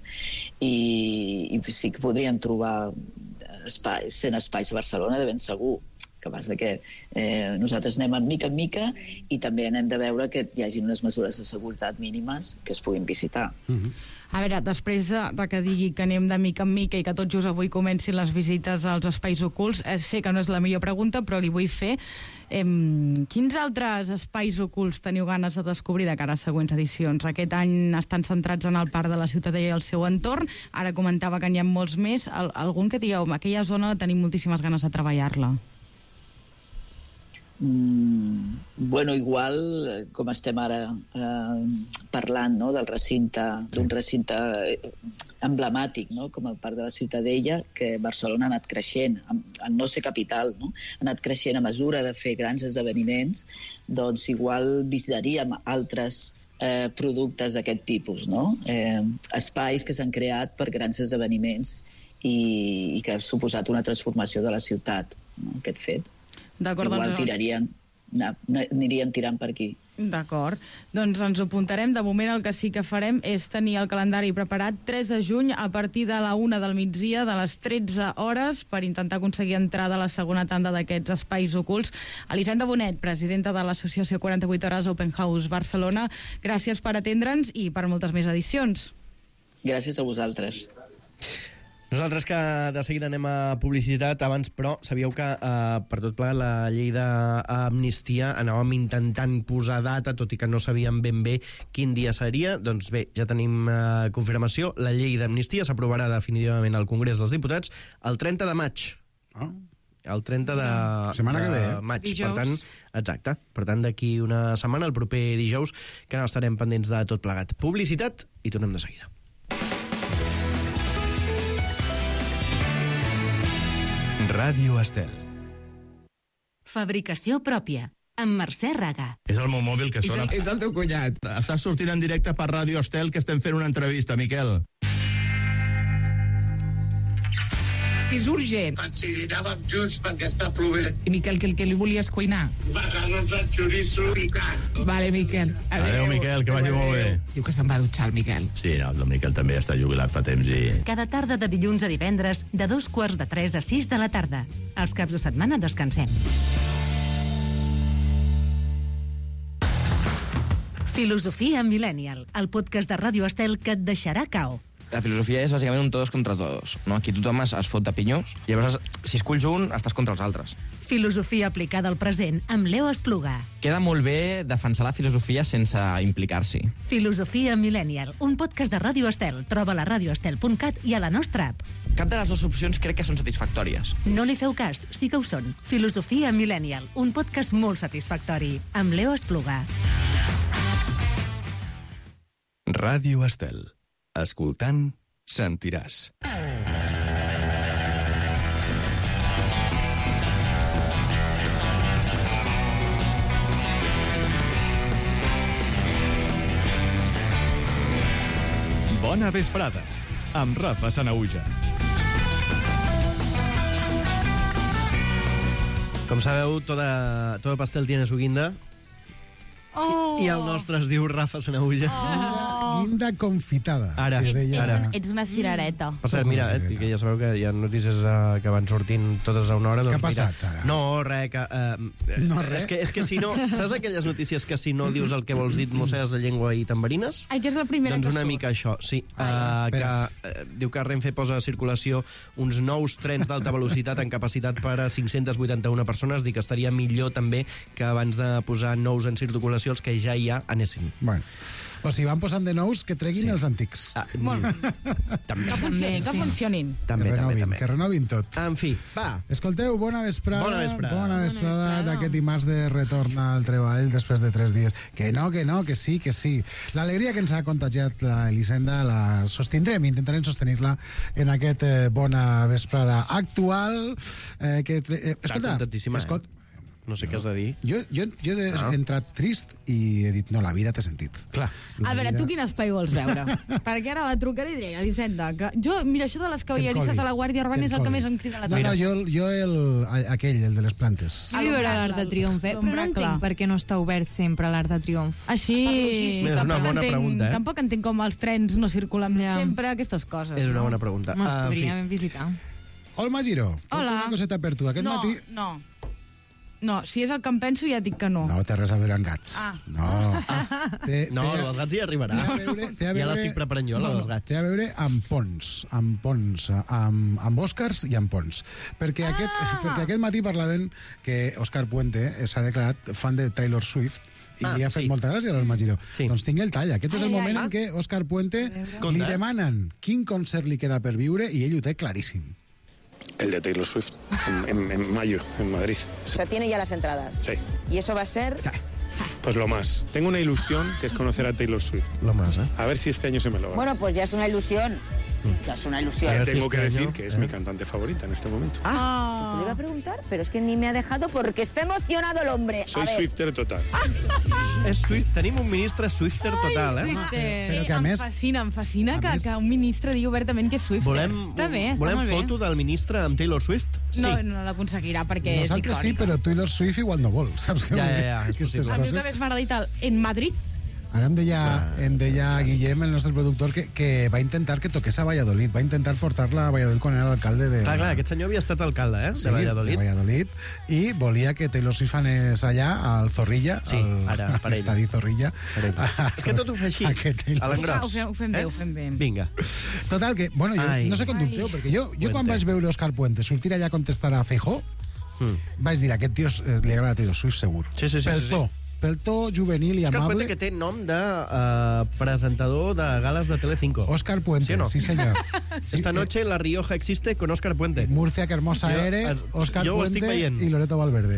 [SPEAKER 11] i sí que podrien trobar 100 espais a Barcelona, de ben segur que passa que nosaltres anem mica en mica i també anem de veure que hi hagi unes mesures de seguretat mínimes que es puguin visitar.
[SPEAKER 9] A veure, després de que digui que anem de mica en mica i que tot just avui comencin les visites als espais ocults, sé que no és la millor pregunta, però li vull fer. Quins altres espais ocults teniu ganes de descobrir de cara a següents edicions? Aquest any estan centrats en el Parc de la Ciutadella i el seu entorn. Ara comentava que n'hi ha molts més. Algun que digueu, aquella zona tenim moltíssimes ganes de treballar-la.
[SPEAKER 11] Bueno, igual, com estem ara parlant, no?, d'un recinte emblemàtic, no?, com el Parc de la Ciutadella, que Barcelona ha anat creixent, al no ser capital, no?, ha anat creixent a mesura de fer grans esdeveniments, doncs igual vigilaríem altres productes d'aquest tipus, no?, espais que s'han creat per grans esdeveniments i que ha suposat una transformació de la ciutat, no?, aquest fet.
[SPEAKER 9] D'acord,
[SPEAKER 11] igual aniríem tirant per aquí.
[SPEAKER 9] D'acord, doncs ens ho apuntarem. De moment el que sí que farem és tenir el calendari preparat 3 de juny a partir de la 1 del migdia, de les 13 hores, per intentar aconseguir entrada a la segona tanda d'aquests espais ocults. Elisenda Bonet, presidenta de l'associació 48 Hores Open House Barcelona, gràcies per atendre'ns i per moltes més edicions.
[SPEAKER 11] Gràcies a vosaltres.
[SPEAKER 6] Nosaltres que de seguida anem a publicitat, abans, però, sabíeu que per tot plegat la llei d'amnistia anàvem intentant posar data, tot i que no sabíem ben bé quin dia seria. Doncs bé, ja tenim confirmació. La llei d'amnistia s'aprovarà definitivament al Congrés dels Diputats el 30 de maig. El 30 de maig.
[SPEAKER 10] Dijous.
[SPEAKER 6] Per tant, exacte. Per tant, d'aquí una setmana, el proper dijous, que estarem pendents de tot plegat. Publicitat i tornem de seguida.
[SPEAKER 1] Ràdio Estel.
[SPEAKER 8] Fabricació pròpia, amb Mercè Raga.
[SPEAKER 12] És el meu mòbil que sona. És el teu cunyat. Estàs sortint en directe per Ràdio Estel, que estem fent una entrevista, Miquel.
[SPEAKER 13] És urgent.
[SPEAKER 14] Anàvem junts perquè està plovent.
[SPEAKER 13] I Miquel, què li volies cuinar?
[SPEAKER 14] Macarrons de xoriço picat.
[SPEAKER 13] Vale, Miquel.
[SPEAKER 12] Adéu, Miquel, que vagi molt bé.
[SPEAKER 13] Diu que se'n va dutxar, el Miquel.
[SPEAKER 12] Sí, no, el Miquel també està jubilat fa temps i...
[SPEAKER 8] Cada tarda de dilluns a divendres, de 2:45 a 6 de la tarda. Els caps de setmana descansem. Filosofia Millennial, el podcast de Ràdio Estel que et deixarà cao.
[SPEAKER 15] La filosofia és bàsicament un todos contra todos, no? Aquí tothom es fot de pinyons, i llavors, si esculls un, estàs contra els altres.
[SPEAKER 8] Filosofia aplicada al present, amb Leo Espluga.
[SPEAKER 15] Queda molt bé defensar la filosofia sense implicar-s'hi.
[SPEAKER 8] Filosofia Millennial, un podcast de Ràdio Estel. Troba-la a radioestel.cat i a la nostra app.
[SPEAKER 15] Cap de les dues opcions crec que són satisfactòries.
[SPEAKER 8] No li feu cas, sí que ho són. Filosofia Millennial, un podcast molt satisfactori, amb Leo Espluga.
[SPEAKER 1] Ràdio Estel. Escoltant, sentiràs. Bona vesprada, amb Rafa Sanahuja.
[SPEAKER 6] Com sabeu, todo pastel tiene su guinda. I el nostre es diu Rafa Sanahuja.
[SPEAKER 10] Guinda confitada.
[SPEAKER 6] Ara.
[SPEAKER 9] Ets una cirereta.
[SPEAKER 6] Per cert, mira, que ja sabeu que hi ha notícies que van sortint totes a una hora.
[SPEAKER 10] Què ha passat, ara?
[SPEAKER 6] No, res, que...
[SPEAKER 10] No, res?
[SPEAKER 6] És que si no... Saps aquelles notícies que si no dius el que vols dir mossegues de llengua i t'enverines?
[SPEAKER 9] Ai, que és la primera
[SPEAKER 6] doncs
[SPEAKER 9] que
[SPEAKER 6] una
[SPEAKER 9] surt.
[SPEAKER 6] mica això, sí. Diu que Renfe posa a circulació uns nous trens d'alta velocitat en capacitat per a 581 persones. Dic que estaria millor també que abans de posar nous en circulació els que ja hi ha anessin.
[SPEAKER 10] Bueno, o si van posant de nous, que treguin els antics.
[SPEAKER 6] També.
[SPEAKER 9] Que funcionin.
[SPEAKER 6] També.
[SPEAKER 10] Que renovin tot.
[SPEAKER 6] En fi, va.
[SPEAKER 10] Escolteu, bona vesprada.
[SPEAKER 6] Bona vesprada.
[SPEAKER 10] D'aquest dimarts de retorn al treball després de 3 dies. Que sí, que sí. L'alegria que ens ha contagiat l'Elisenda la sostindrem, intentarem sostenir-la en aquest bona vesprada actual. Escolta,
[SPEAKER 6] no sé què has de dir.
[SPEAKER 10] Jo he entrat trist i he dit, no, la vida té sentit.
[SPEAKER 6] Clar.
[SPEAKER 9] A veure, tu quin espai vols veure? Perquè ara la trucaré i diré, Elisenda, que jo, mira, això de les cavallerisses de la Guàrdia Urbana és el que més em crida l'atenció.
[SPEAKER 10] No, jo aquell, el de les plantes.
[SPEAKER 16] Jo hi veurà l'Arc de Triomf, però no entenc per què no està obert sempre l'Arc de Triomf.
[SPEAKER 9] Així...
[SPEAKER 6] És una bona pregunta,
[SPEAKER 9] Tampoc entenc com els trens no circulen sempre, aquestes coses.
[SPEAKER 6] És una bona pregunta.
[SPEAKER 16] Ens podríem visitar.
[SPEAKER 10] Olma Giró, una coseta per tu. Aquest matí...
[SPEAKER 9] No. No, si és el que em penso ja dic que no.
[SPEAKER 10] No, té res a veure amb gats. No.
[SPEAKER 6] No, els gats hi arribarà. Ja l'estic preparant jo, la dels gats.
[SPEAKER 10] Té a veure amb ponts, amb Oscars i amb ponts. Perquè aquest matí parlaven que Òscar Puente s'ha declarat fan de Taylor Swift i li ha fet molta gràcia a l'Alma Giró. Doncs tinc el tall. Aquest és el moment en què Òscar Puente li demanen quin concert li queda per viure i ell ho té claríssim.
[SPEAKER 17] El de Taylor Swift, en mayo, en Madrid.
[SPEAKER 18] O sea, tiene ya las entradas.
[SPEAKER 17] Sí.
[SPEAKER 18] ¿Y eso va a ser...?
[SPEAKER 17] Pues lo más. Tengo una ilusión que es conocer a Taylor Swift.
[SPEAKER 6] Lo más, ¿eh?
[SPEAKER 17] A ver si este año se me logra.
[SPEAKER 18] Bueno, pues ya es una ilusión. Ya es una ilusión.
[SPEAKER 17] Tengo que decir que es mi cantante favorita en este momento.
[SPEAKER 18] Pues te lo iba a preguntar, pero es que ni me ha dejado porque está emocionado el hombre.
[SPEAKER 17] Soy Swifter total.
[SPEAKER 6] És Swift. Tenim un ministre Swifter total, eh?
[SPEAKER 9] Però que a més... Em fascina que un ministre digui obertament que és Swifter.
[SPEAKER 6] Volem foto del ministre amb Taylor Swift? Sí.
[SPEAKER 9] No l'aconseguirà perquè és
[SPEAKER 10] Nosaltres sí,
[SPEAKER 9] icònica.
[SPEAKER 10] però Taylor Swift igual no vol, saps què?
[SPEAKER 6] Ja, és possible.
[SPEAKER 9] A mi una vez m'ha dit en Madrid.
[SPEAKER 10] Ara em deia Guillem, el nostre productor, que va intentar que toqués a Valladolid, va intentar portar-la a Valladolid quan era l'alcalde de...
[SPEAKER 6] Clar, aquest senyor havia estat alcalde, de Valladolid.
[SPEAKER 10] Sí, de Valladolid, i volia que Taylor Swift anés allà, al Zorrilla,
[SPEAKER 6] ara, per ell.
[SPEAKER 10] l'estadi Zorrilla.
[SPEAKER 6] És que tot ho fa així, a l'engròs.
[SPEAKER 9] Ho fem bé.
[SPEAKER 6] Vinga.
[SPEAKER 10] Total, que, bueno, jo no sé com dubteu, perquè jo quan vaig veure Òscar Puente sortir allà a contestar a Feijó, vaig dir, aquest tio li agrada Taylor Swift, segur. Pel to juvenil i amable.
[SPEAKER 6] Òscar Puente, que té nom de presentador de gales de Telecinco.
[SPEAKER 10] Òscar Puente, sí senyor.
[SPEAKER 6] Esta noche La Rioja existe con Òscar Puente.
[SPEAKER 10] Murcia, que hermosa eres, Òscar Puente i Loreto Valverde.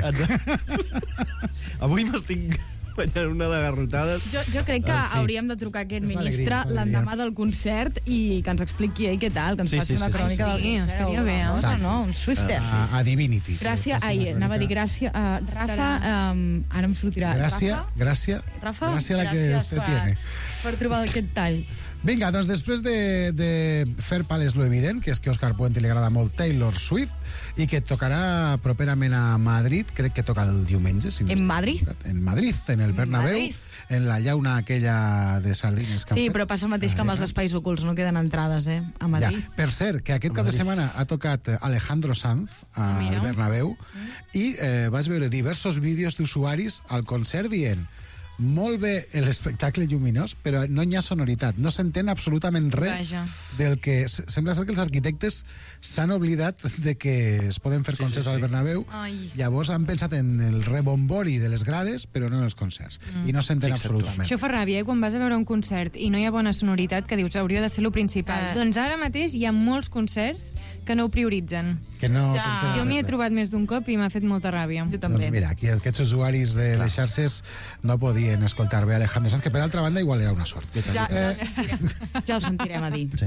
[SPEAKER 6] Avui m'estic guanyant una de garrotades.
[SPEAKER 9] Jo crec que hauríem de trucar a aquest ministre l'endemà del concert i que ens expliqui ell què tal, que ens faci una crònica del concert.
[SPEAKER 16] Estaria bé,
[SPEAKER 9] un Swifter.
[SPEAKER 10] A Divinity.
[SPEAKER 9] Gràcia, anava a dir gràcia. Rafa, ara em sortirà.
[SPEAKER 10] Gràcia la que usted tiene.
[SPEAKER 9] Per trobar aquest tall.
[SPEAKER 10] Vinga, doncs després de fer pales lo evident, que és que a Òscar Puente li agrada molt Taylor Swift i que tocarà properament a Madrid, crec que toca el diumenge.
[SPEAKER 9] En Madrid?
[SPEAKER 10] En Madrid, en el Bernabéu, en la llauna aquella de sardines que han fet.
[SPEAKER 9] Sí, però passa el mateix que amb els espais ocults, no queden entrades, a Madrid.
[SPEAKER 10] Ja. Per cert, que aquest cap de setmana ha tocat Alejandro Sanz al Bernabéu i vaig veure diversos vídeos d'usuaris al concert dient molt bé l'espectacle lluminós, però no hi ha sonoritat, no s'entén absolutament res del que... Sembla ser que els arquitectes s'han oblidat de que es poden fer concerts al Bernabéu, llavors han pensat en el rebombori de les grades, però no en els concerts, i no s'entén absolutament.
[SPEAKER 16] Això fa ràbia, quan vas a veure un concert i no hi ha bona sonoritat, que dius, hauria de ser lo principal. Doncs ara mateix hi ha molts concerts que no ho prioritzen. Jo m'hi he trobat més d'un cop i m'ha fet molta ràbia.
[SPEAKER 9] Jo també.
[SPEAKER 10] Doncs mira, aquí aquests usuaris de les xarxes no podien escoltar bé Alejandro Sanz, que per altra banda igual era una sort.
[SPEAKER 9] Ja ho sentirem a dir.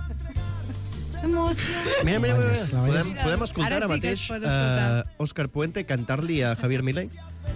[SPEAKER 6] Mira, podem escoltar ara mateix Òscar Puente cantar-li a Javier Milei?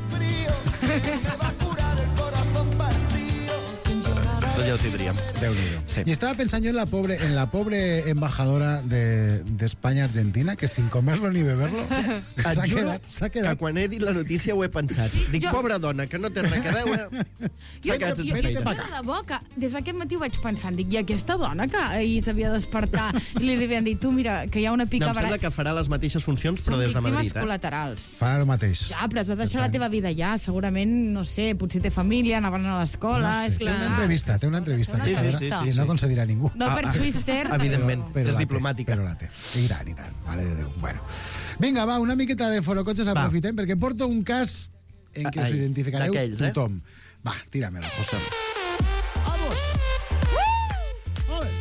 [SPEAKER 6] Tot ja ho tindríem.
[SPEAKER 10] Sí. I estava pensant jo en la pobre embajadora d'Espanya a Argentina, que sin comerlo ni beberlo s'ha quedat...
[SPEAKER 6] Que quan he dit la notícia ho he pensat. Dic, pobra dona, que no té res a veure, s'ha quedat sense feina.
[SPEAKER 9] Des d'aquest matí ho vaig pensant, dic, i aquesta dona que ahir s'havia de despertar i li devien dir, tu, mira, que hi ha una pica...
[SPEAKER 6] No, em sembla que farà les mateixes funcions, però des de Madrid.
[SPEAKER 9] Víctimes col·laterals.
[SPEAKER 10] Fa el mateix.
[SPEAKER 9] Ja, però has de deixar la teva vida ja. Segurament, no sé, potser té família, anaven a l'escola...
[SPEAKER 10] Té una entrevista que no concedirà ningú.
[SPEAKER 9] No per Swifter,
[SPEAKER 6] evidentment, és diplomàtica.
[SPEAKER 10] Però la té. I tant, mare de Déu. Bueno. Vinga, va, una miqueta de forocotxes aprofitem, perquè porto un cas en què us identificareu tothom. Va, tira-me-la, José. Vamos! Ole!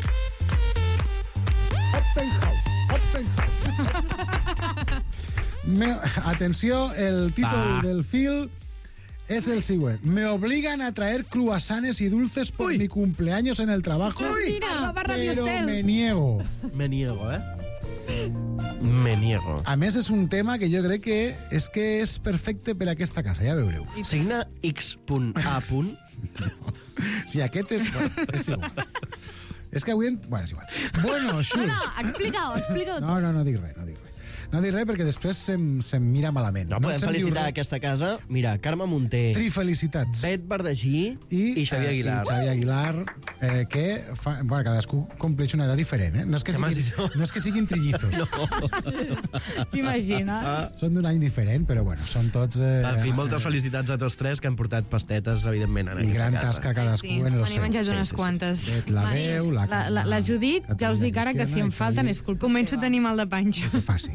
[SPEAKER 10] Atenció, el títol del film es el siguiente. Me obligan a traer cruasanes y dulces por mi cumpleaños en el trabajo, pero me niego.
[SPEAKER 6] Me niego. Me niego.
[SPEAKER 10] A més, és un tema que jo crec que és perfecte per a aquesta casa, ja veureu.
[SPEAKER 6] Signa X.A.
[SPEAKER 10] Si aquest és igual. És que avui... Bueno, és igual. Bueno, Xus.
[SPEAKER 9] Explica-ho.
[SPEAKER 10] No dic res. No dic res perquè després se'm mira malament.
[SPEAKER 6] No podem felicitar aquesta casa. Mira, Carme Munter.
[SPEAKER 10] Trifelicitats.
[SPEAKER 6] Bet Verdagí i Xavier Aguilar.
[SPEAKER 10] I Xavier Aguilar, que bueno, cadascú compleix una edat diferent, eh? No és que siguin trillizos.
[SPEAKER 9] T'imagines?
[SPEAKER 10] Són d'un any diferent, però bueno, són tots...
[SPEAKER 6] En fi, moltes felicitats a tots tres que han portat pastetes, evidentment, en aquesta casa.
[SPEAKER 10] I gran tasca cadascú en el seu.
[SPEAKER 16] N'he menjat unes quantes.
[SPEAKER 10] La veu,
[SPEAKER 9] la Judit, ja us dic ara que si em falten és culpa.
[SPEAKER 16] Començo a tenir mal de panxa.
[SPEAKER 10] Que faci.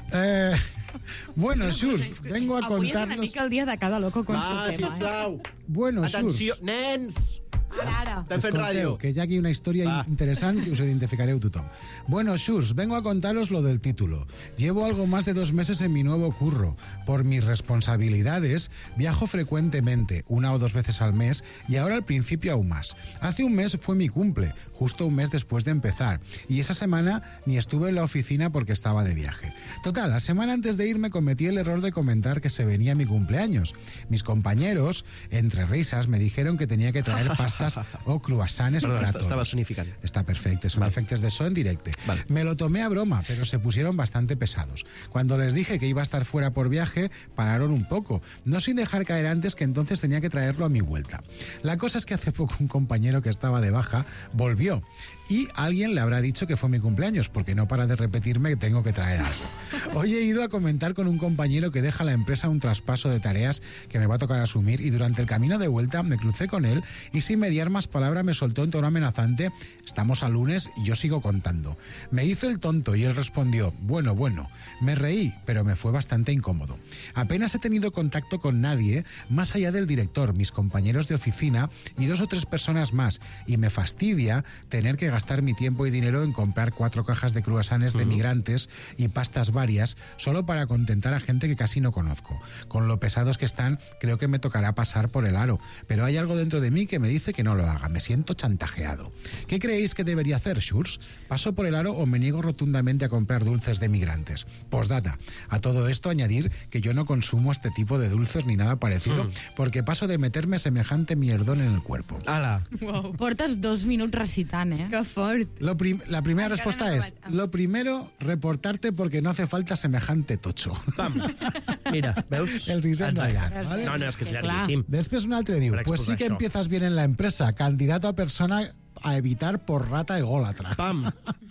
[SPEAKER 10] Bueno, Xurs, vengo a
[SPEAKER 9] contar-nos... Avui és una mica el dia de cada loco con su tema.
[SPEAKER 6] Sisplau.
[SPEAKER 10] Bueno, Xurs.
[SPEAKER 6] Atenció, nens!
[SPEAKER 9] Ara.
[SPEAKER 6] Estem fent ràdio.
[SPEAKER 10] Que hi ha aquí una història interesant que us identificareu tothom. Bueno, Xurs, vengo a contaros lo del título. Llevo algo más de 2 meses en mi nuevo curro. Por mis responsabilidades, viajo frecuentemente, 1 o 2 veces al mes, y ahora al principio aún más. Hace un mes fue mi cumple, justo un mes después de empezar, y esa semana ni estuve en la oficina porque estaba de viaje. Total, la semana antes de irme cometí el error de comentar que se venía mi cumpleaños. Mis compañeros, entre risas, me dijeron que tenía que traer pastas o cruasanes para todos.
[SPEAKER 6] Estava sonificant.
[SPEAKER 10] Está perfecto, son efectos de so en directo.
[SPEAKER 6] Vale.
[SPEAKER 10] Me lo tomé a broma, pero se pusieron bastante pesados. Cuando les dije que iba a estar fuera por viaje, pararon un poco, no sin dejar caer antes que entonces tenía que traerlo a mi vuelta. La cosa es que hace poco un compañero que estaba de baja volvió y alguien le habrá dicho que fue mi cumpleaños, porque no para de repetirme que tengo que traer algo. Hoy he ido a comentar con un compañero que deja a la empresa un traspaso de tareas que me va a tocar asumir, y durante el camino de vuelta me crucé con él y sin mediar más palabra me soltó en tono amenazante: estamos a lunes y yo sigo contando. Me hizo el tonto y él respondió: bueno. Me reí, pero me fue bastante incómodo. Apenas he tenido contacto con nadie más allá del director, mis compañeros de oficina y 2 o 3 personas más, y me fastidia tener que gastar mi tiempo y dinero en comprar 4 cajas de cruasanes de migrantes y pastas varias solo para contentar a gente que casi no conozco. Con lo pesados que están, creo que me tocará pasar por el aro, pero hay algo dentro de mí que me dice que no lo haga. Me siento chantajeado. ¿Qué creéis que debería hacer, Xurs? ¿Paso por el aro o me niego rotundamente a comprar dulces de migrantes? Postdata. A todo esto añadir que yo no consumo este tipo de dulces ni nada parecido, porque paso de meterme semejante mierdón en el cuerpo.
[SPEAKER 6] Ala.
[SPEAKER 9] Wow. Portes 2 minuts recitant, eh?
[SPEAKER 16] Que fort.
[SPEAKER 10] La primera respuesta es: lo primero, reportarte porque no hace falta semejante tocho.
[SPEAKER 6] Pam. Mira, veus?
[SPEAKER 10] El Vicent Dallar, ¿vale?
[SPEAKER 6] No, és que és llarguíssim.
[SPEAKER 10] Després un altre diu: pues sí que empiezas bien en la empresa, candidato a persona a evitar por rata ególatra.
[SPEAKER 6] Pam.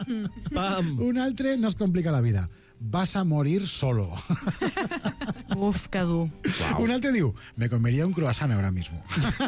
[SPEAKER 6] Pam.
[SPEAKER 10] Un altre nos complica la vida: vas a morir solo.
[SPEAKER 9] Uf, que dur.
[SPEAKER 10] Wow. Un altre diu: me comería un croissant ahora mismo.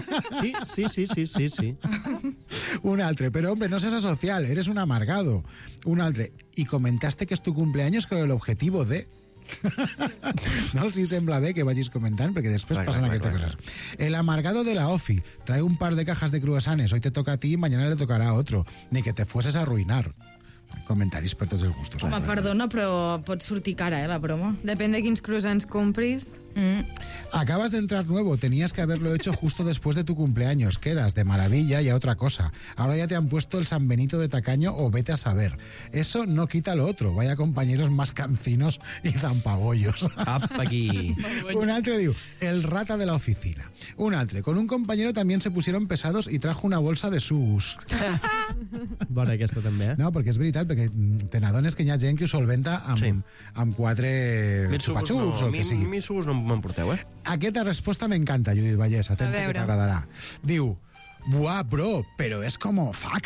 [SPEAKER 6] Sí.
[SPEAKER 10] Un altre: pero hombre, no seas asocial, eres un amargado. Un altre: y comentaste que es tu cumpleaños con el objetivo de... No els hi sembla bé que vagis comentant, perquè després passen aquestes coses. El amargado de la OFI trae un par de cajas de cruasanes, hoy te toca a ti y mañana le tocará a otro. Ni que te fueses a arruinar. Comentaris per tots els gustos.
[SPEAKER 9] Home, perdona, però pot sortir cara, la broma.
[SPEAKER 16] Depèn de quins croissants compris.
[SPEAKER 10] Acabas de entrar nuevo, tenías que haberlo hecho justo después de tu cumpleaños. Quedas de maravilla y a otra cosa. Ahora ya te han puesto el San Benito de tacaño o vete a saber. Eso no quita lo otro. Vaya compañeros más cancinos y zampagollos.
[SPEAKER 6] Apa aquí.
[SPEAKER 10] Un altre diu: el rata de la oficina. Un altre: con un compañero también se pusieron pesados y trajo una bolsa de sugus.
[SPEAKER 6] Bona aquesta també, eh?
[SPEAKER 10] No, perquè és veritat, perquè te n'adones que hi ha gent que ho solventa amb 4 xupa-xups o el que sigui.
[SPEAKER 6] Mi sugus no m'emporteu, eh?
[SPEAKER 10] Aquesta resposta m'encanta, Judit Vallès, atenta que t'agradarà. Diu: buah, bro, però és com fuck.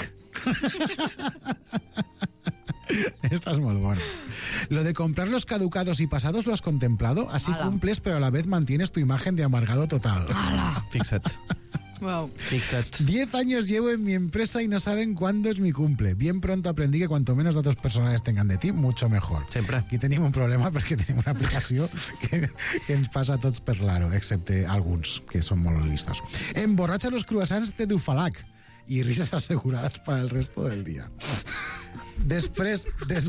[SPEAKER 10] Esta es muy buena. Lo de comprar los caducados y pasados, ¿lo has contemplado? Así cumples, pero a la vez mantienes tu imagen de amargado total.
[SPEAKER 6] Fixa't.
[SPEAKER 16] Wow.
[SPEAKER 6] Fixa't.
[SPEAKER 10] 10 años llevo en mi empresa y no saben cuándo es mi cumple. Bien pronto aprendí que cuanto menos datos personales tengan de ti, mucho mejor.
[SPEAKER 6] Sempre.
[SPEAKER 10] Aquí tenim un problema perquè tenim una aplicació que ens passa a tots per l'aro, excepte alguns, que són molt listos. Emborratxa los croissants de Dufalac y risas aseguradas para el resto del día. Després...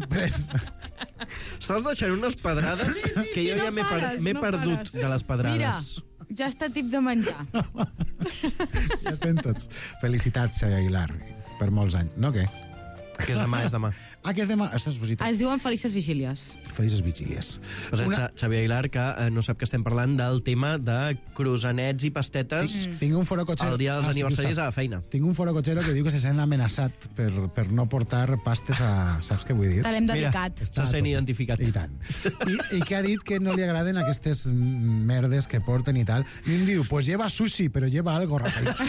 [SPEAKER 6] Estàs deixant unes pedrades que jo ja m'he perdut de les pedrades.
[SPEAKER 9] Mira, ja està tip de menjar.
[SPEAKER 10] Ja estem tots. Felicitats, Xavier Aguilar, per molts anys. No, què?
[SPEAKER 6] Que és demà, és demà.
[SPEAKER 10] Ah, que és demà? Ostres, és veritat.
[SPEAKER 9] Es diuen Felices Vigílies.
[SPEAKER 10] Felices vigílies.
[SPEAKER 6] Xavier Aguilar, que no sap que estem parlant del tema de croissanets i pastetes
[SPEAKER 10] Tinc un foro cotxero...
[SPEAKER 6] el dia dels aniversaris
[SPEAKER 10] sí,
[SPEAKER 6] a la feina.
[SPEAKER 10] Tinc un foro cotxero que diu que se sent amenaçat per no portar pastes a... Saps què vull dir?
[SPEAKER 9] Te l'hem dedicat.
[SPEAKER 6] Se sent identificat.
[SPEAKER 10] I tant. I que ha dit que no li agraden aquestes merdes que porten i tal. I em diu, pues lleva sushi, però lleva algo,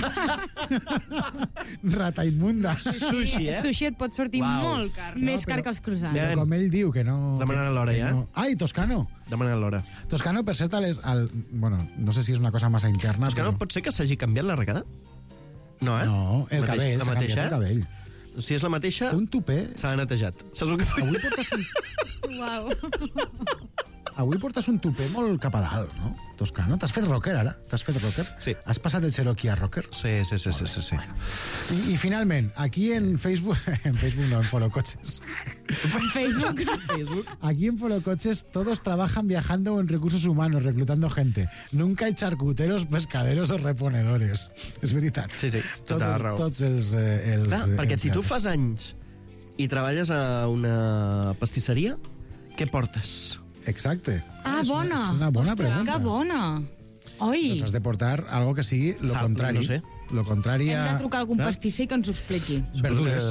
[SPEAKER 10] rata immunda.
[SPEAKER 6] Sushi,
[SPEAKER 16] Sushi et pot sortir molt car.
[SPEAKER 9] Més car que els croissants.
[SPEAKER 10] Però com ell diu que no...
[SPEAKER 6] Demanant l'hora, ja.
[SPEAKER 10] No. Ai, Toscano.
[SPEAKER 6] Demanant l'hora.
[SPEAKER 10] Toscano, per cert, bueno, no sé si és una cosa massa interna.
[SPEAKER 6] Toscano, pot ser que s'hagi canviat l'arracada? No, eh?
[SPEAKER 10] No, el cabell, s'ha canviat el cabell.
[SPEAKER 6] Si és la mateixa,
[SPEAKER 10] un tupé.
[SPEAKER 6] S'ha netejat. Saps el que
[SPEAKER 10] Avui portes un...
[SPEAKER 16] Uau.
[SPEAKER 10] Avui portes un tupé molt cap a dalt, no? Toscano. T'has fet rocker, ara? T'has fet rocker?
[SPEAKER 6] Sí.
[SPEAKER 10] Has passat el Cherokee a rocker?
[SPEAKER 6] Sí.
[SPEAKER 10] Bueno. I finalment, aquí en Facebook... En Facebook no, en Foro Coches.
[SPEAKER 9] ¿En Facebook?
[SPEAKER 10] Aquí en Foro Coches todos trabajan viajando en recursos humanos, reclutando gente. Nunca hay charcuteros, pescaderos o reponedores. És veritat.
[SPEAKER 6] Sí, tota la raó.
[SPEAKER 10] Tots els
[SPEAKER 6] Clar, perquè si tu fas anys i treballes a una pastisseria, què portes?
[SPEAKER 10] Exacte.
[SPEAKER 9] Ah, bona.
[SPEAKER 10] És una bona pregunta.
[SPEAKER 9] Que bona. Oi.
[SPEAKER 10] Doncs has de portar algo que sigui lo contrari.
[SPEAKER 6] No sé.
[SPEAKER 10] Lo contrari a...
[SPEAKER 9] Hem de trucar a algun pastisser que ens ho expliqui.
[SPEAKER 10] Verdures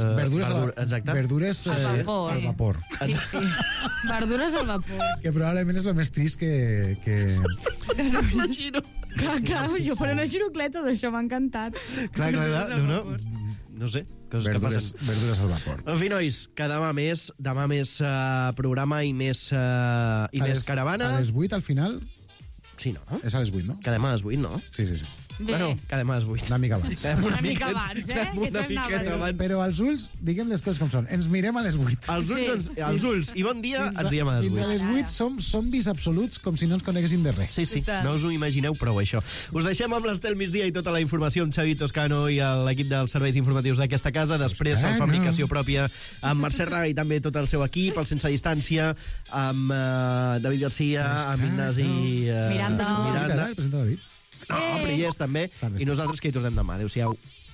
[SPEAKER 10] al vapor.
[SPEAKER 9] Sí. Verdures al vapor.
[SPEAKER 10] Que probablement és el més trist que...
[SPEAKER 6] Imagino.
[SPEAKER 9] Clar, jo faré una xirocleta d'això, m'ha encantat.
[SPEAKER 6] Clar. No sé, coses que passen.
[SPEAKER 10] Verdures al vapor.
[SPEAKER 6] En fi, nois, que demà més programa i més caravana.
[SPEAKER 10] A les 8 al final?
[SPEAKER 6] Sí, no?
[SPEAKER 10] És a les 8, no?
[SPEAKER 6] Quedem a les 8, no?
[SPEAKER 10] Sí.
[SPEAKER 9] Bé.
[SPEAKER 6] Bueno, quedem a les 8.
[SPEAKER 10] Una mica abans.
[SPEAKER 9] Una mica abans,
[SPEAKER 6] Una miqueta abans.
[SPEAKER 10] Però als ulls, diguem les coses com són. Ens mirem a les 8.
[SPEAKER 6] Els ulls i bon dia ens diem a les 8.
[SPEAKER 10] Fins a les 8 som zombis absoluts com si no ens coneguéssim de res.
[SPEAKER 6] Sí. No us ho imagineu prou, això. Us deixem amb l'Estel Migdia i tota la informació amb Xavi Toscano i l'equip dels serveis informatius d'aquesta casa. Després, la fabricació pròpia amb Mercè Raga i també tot el seu equip, el Sense Distància, amb David Garcia, amb Ignasi...
[SPEAKER 9] Miranda.
[SPEAKER 10] El presenta David.
[SPEAKER 6] No, però hi és també. I nosaltres que hi tornem demà. Adéu-siau.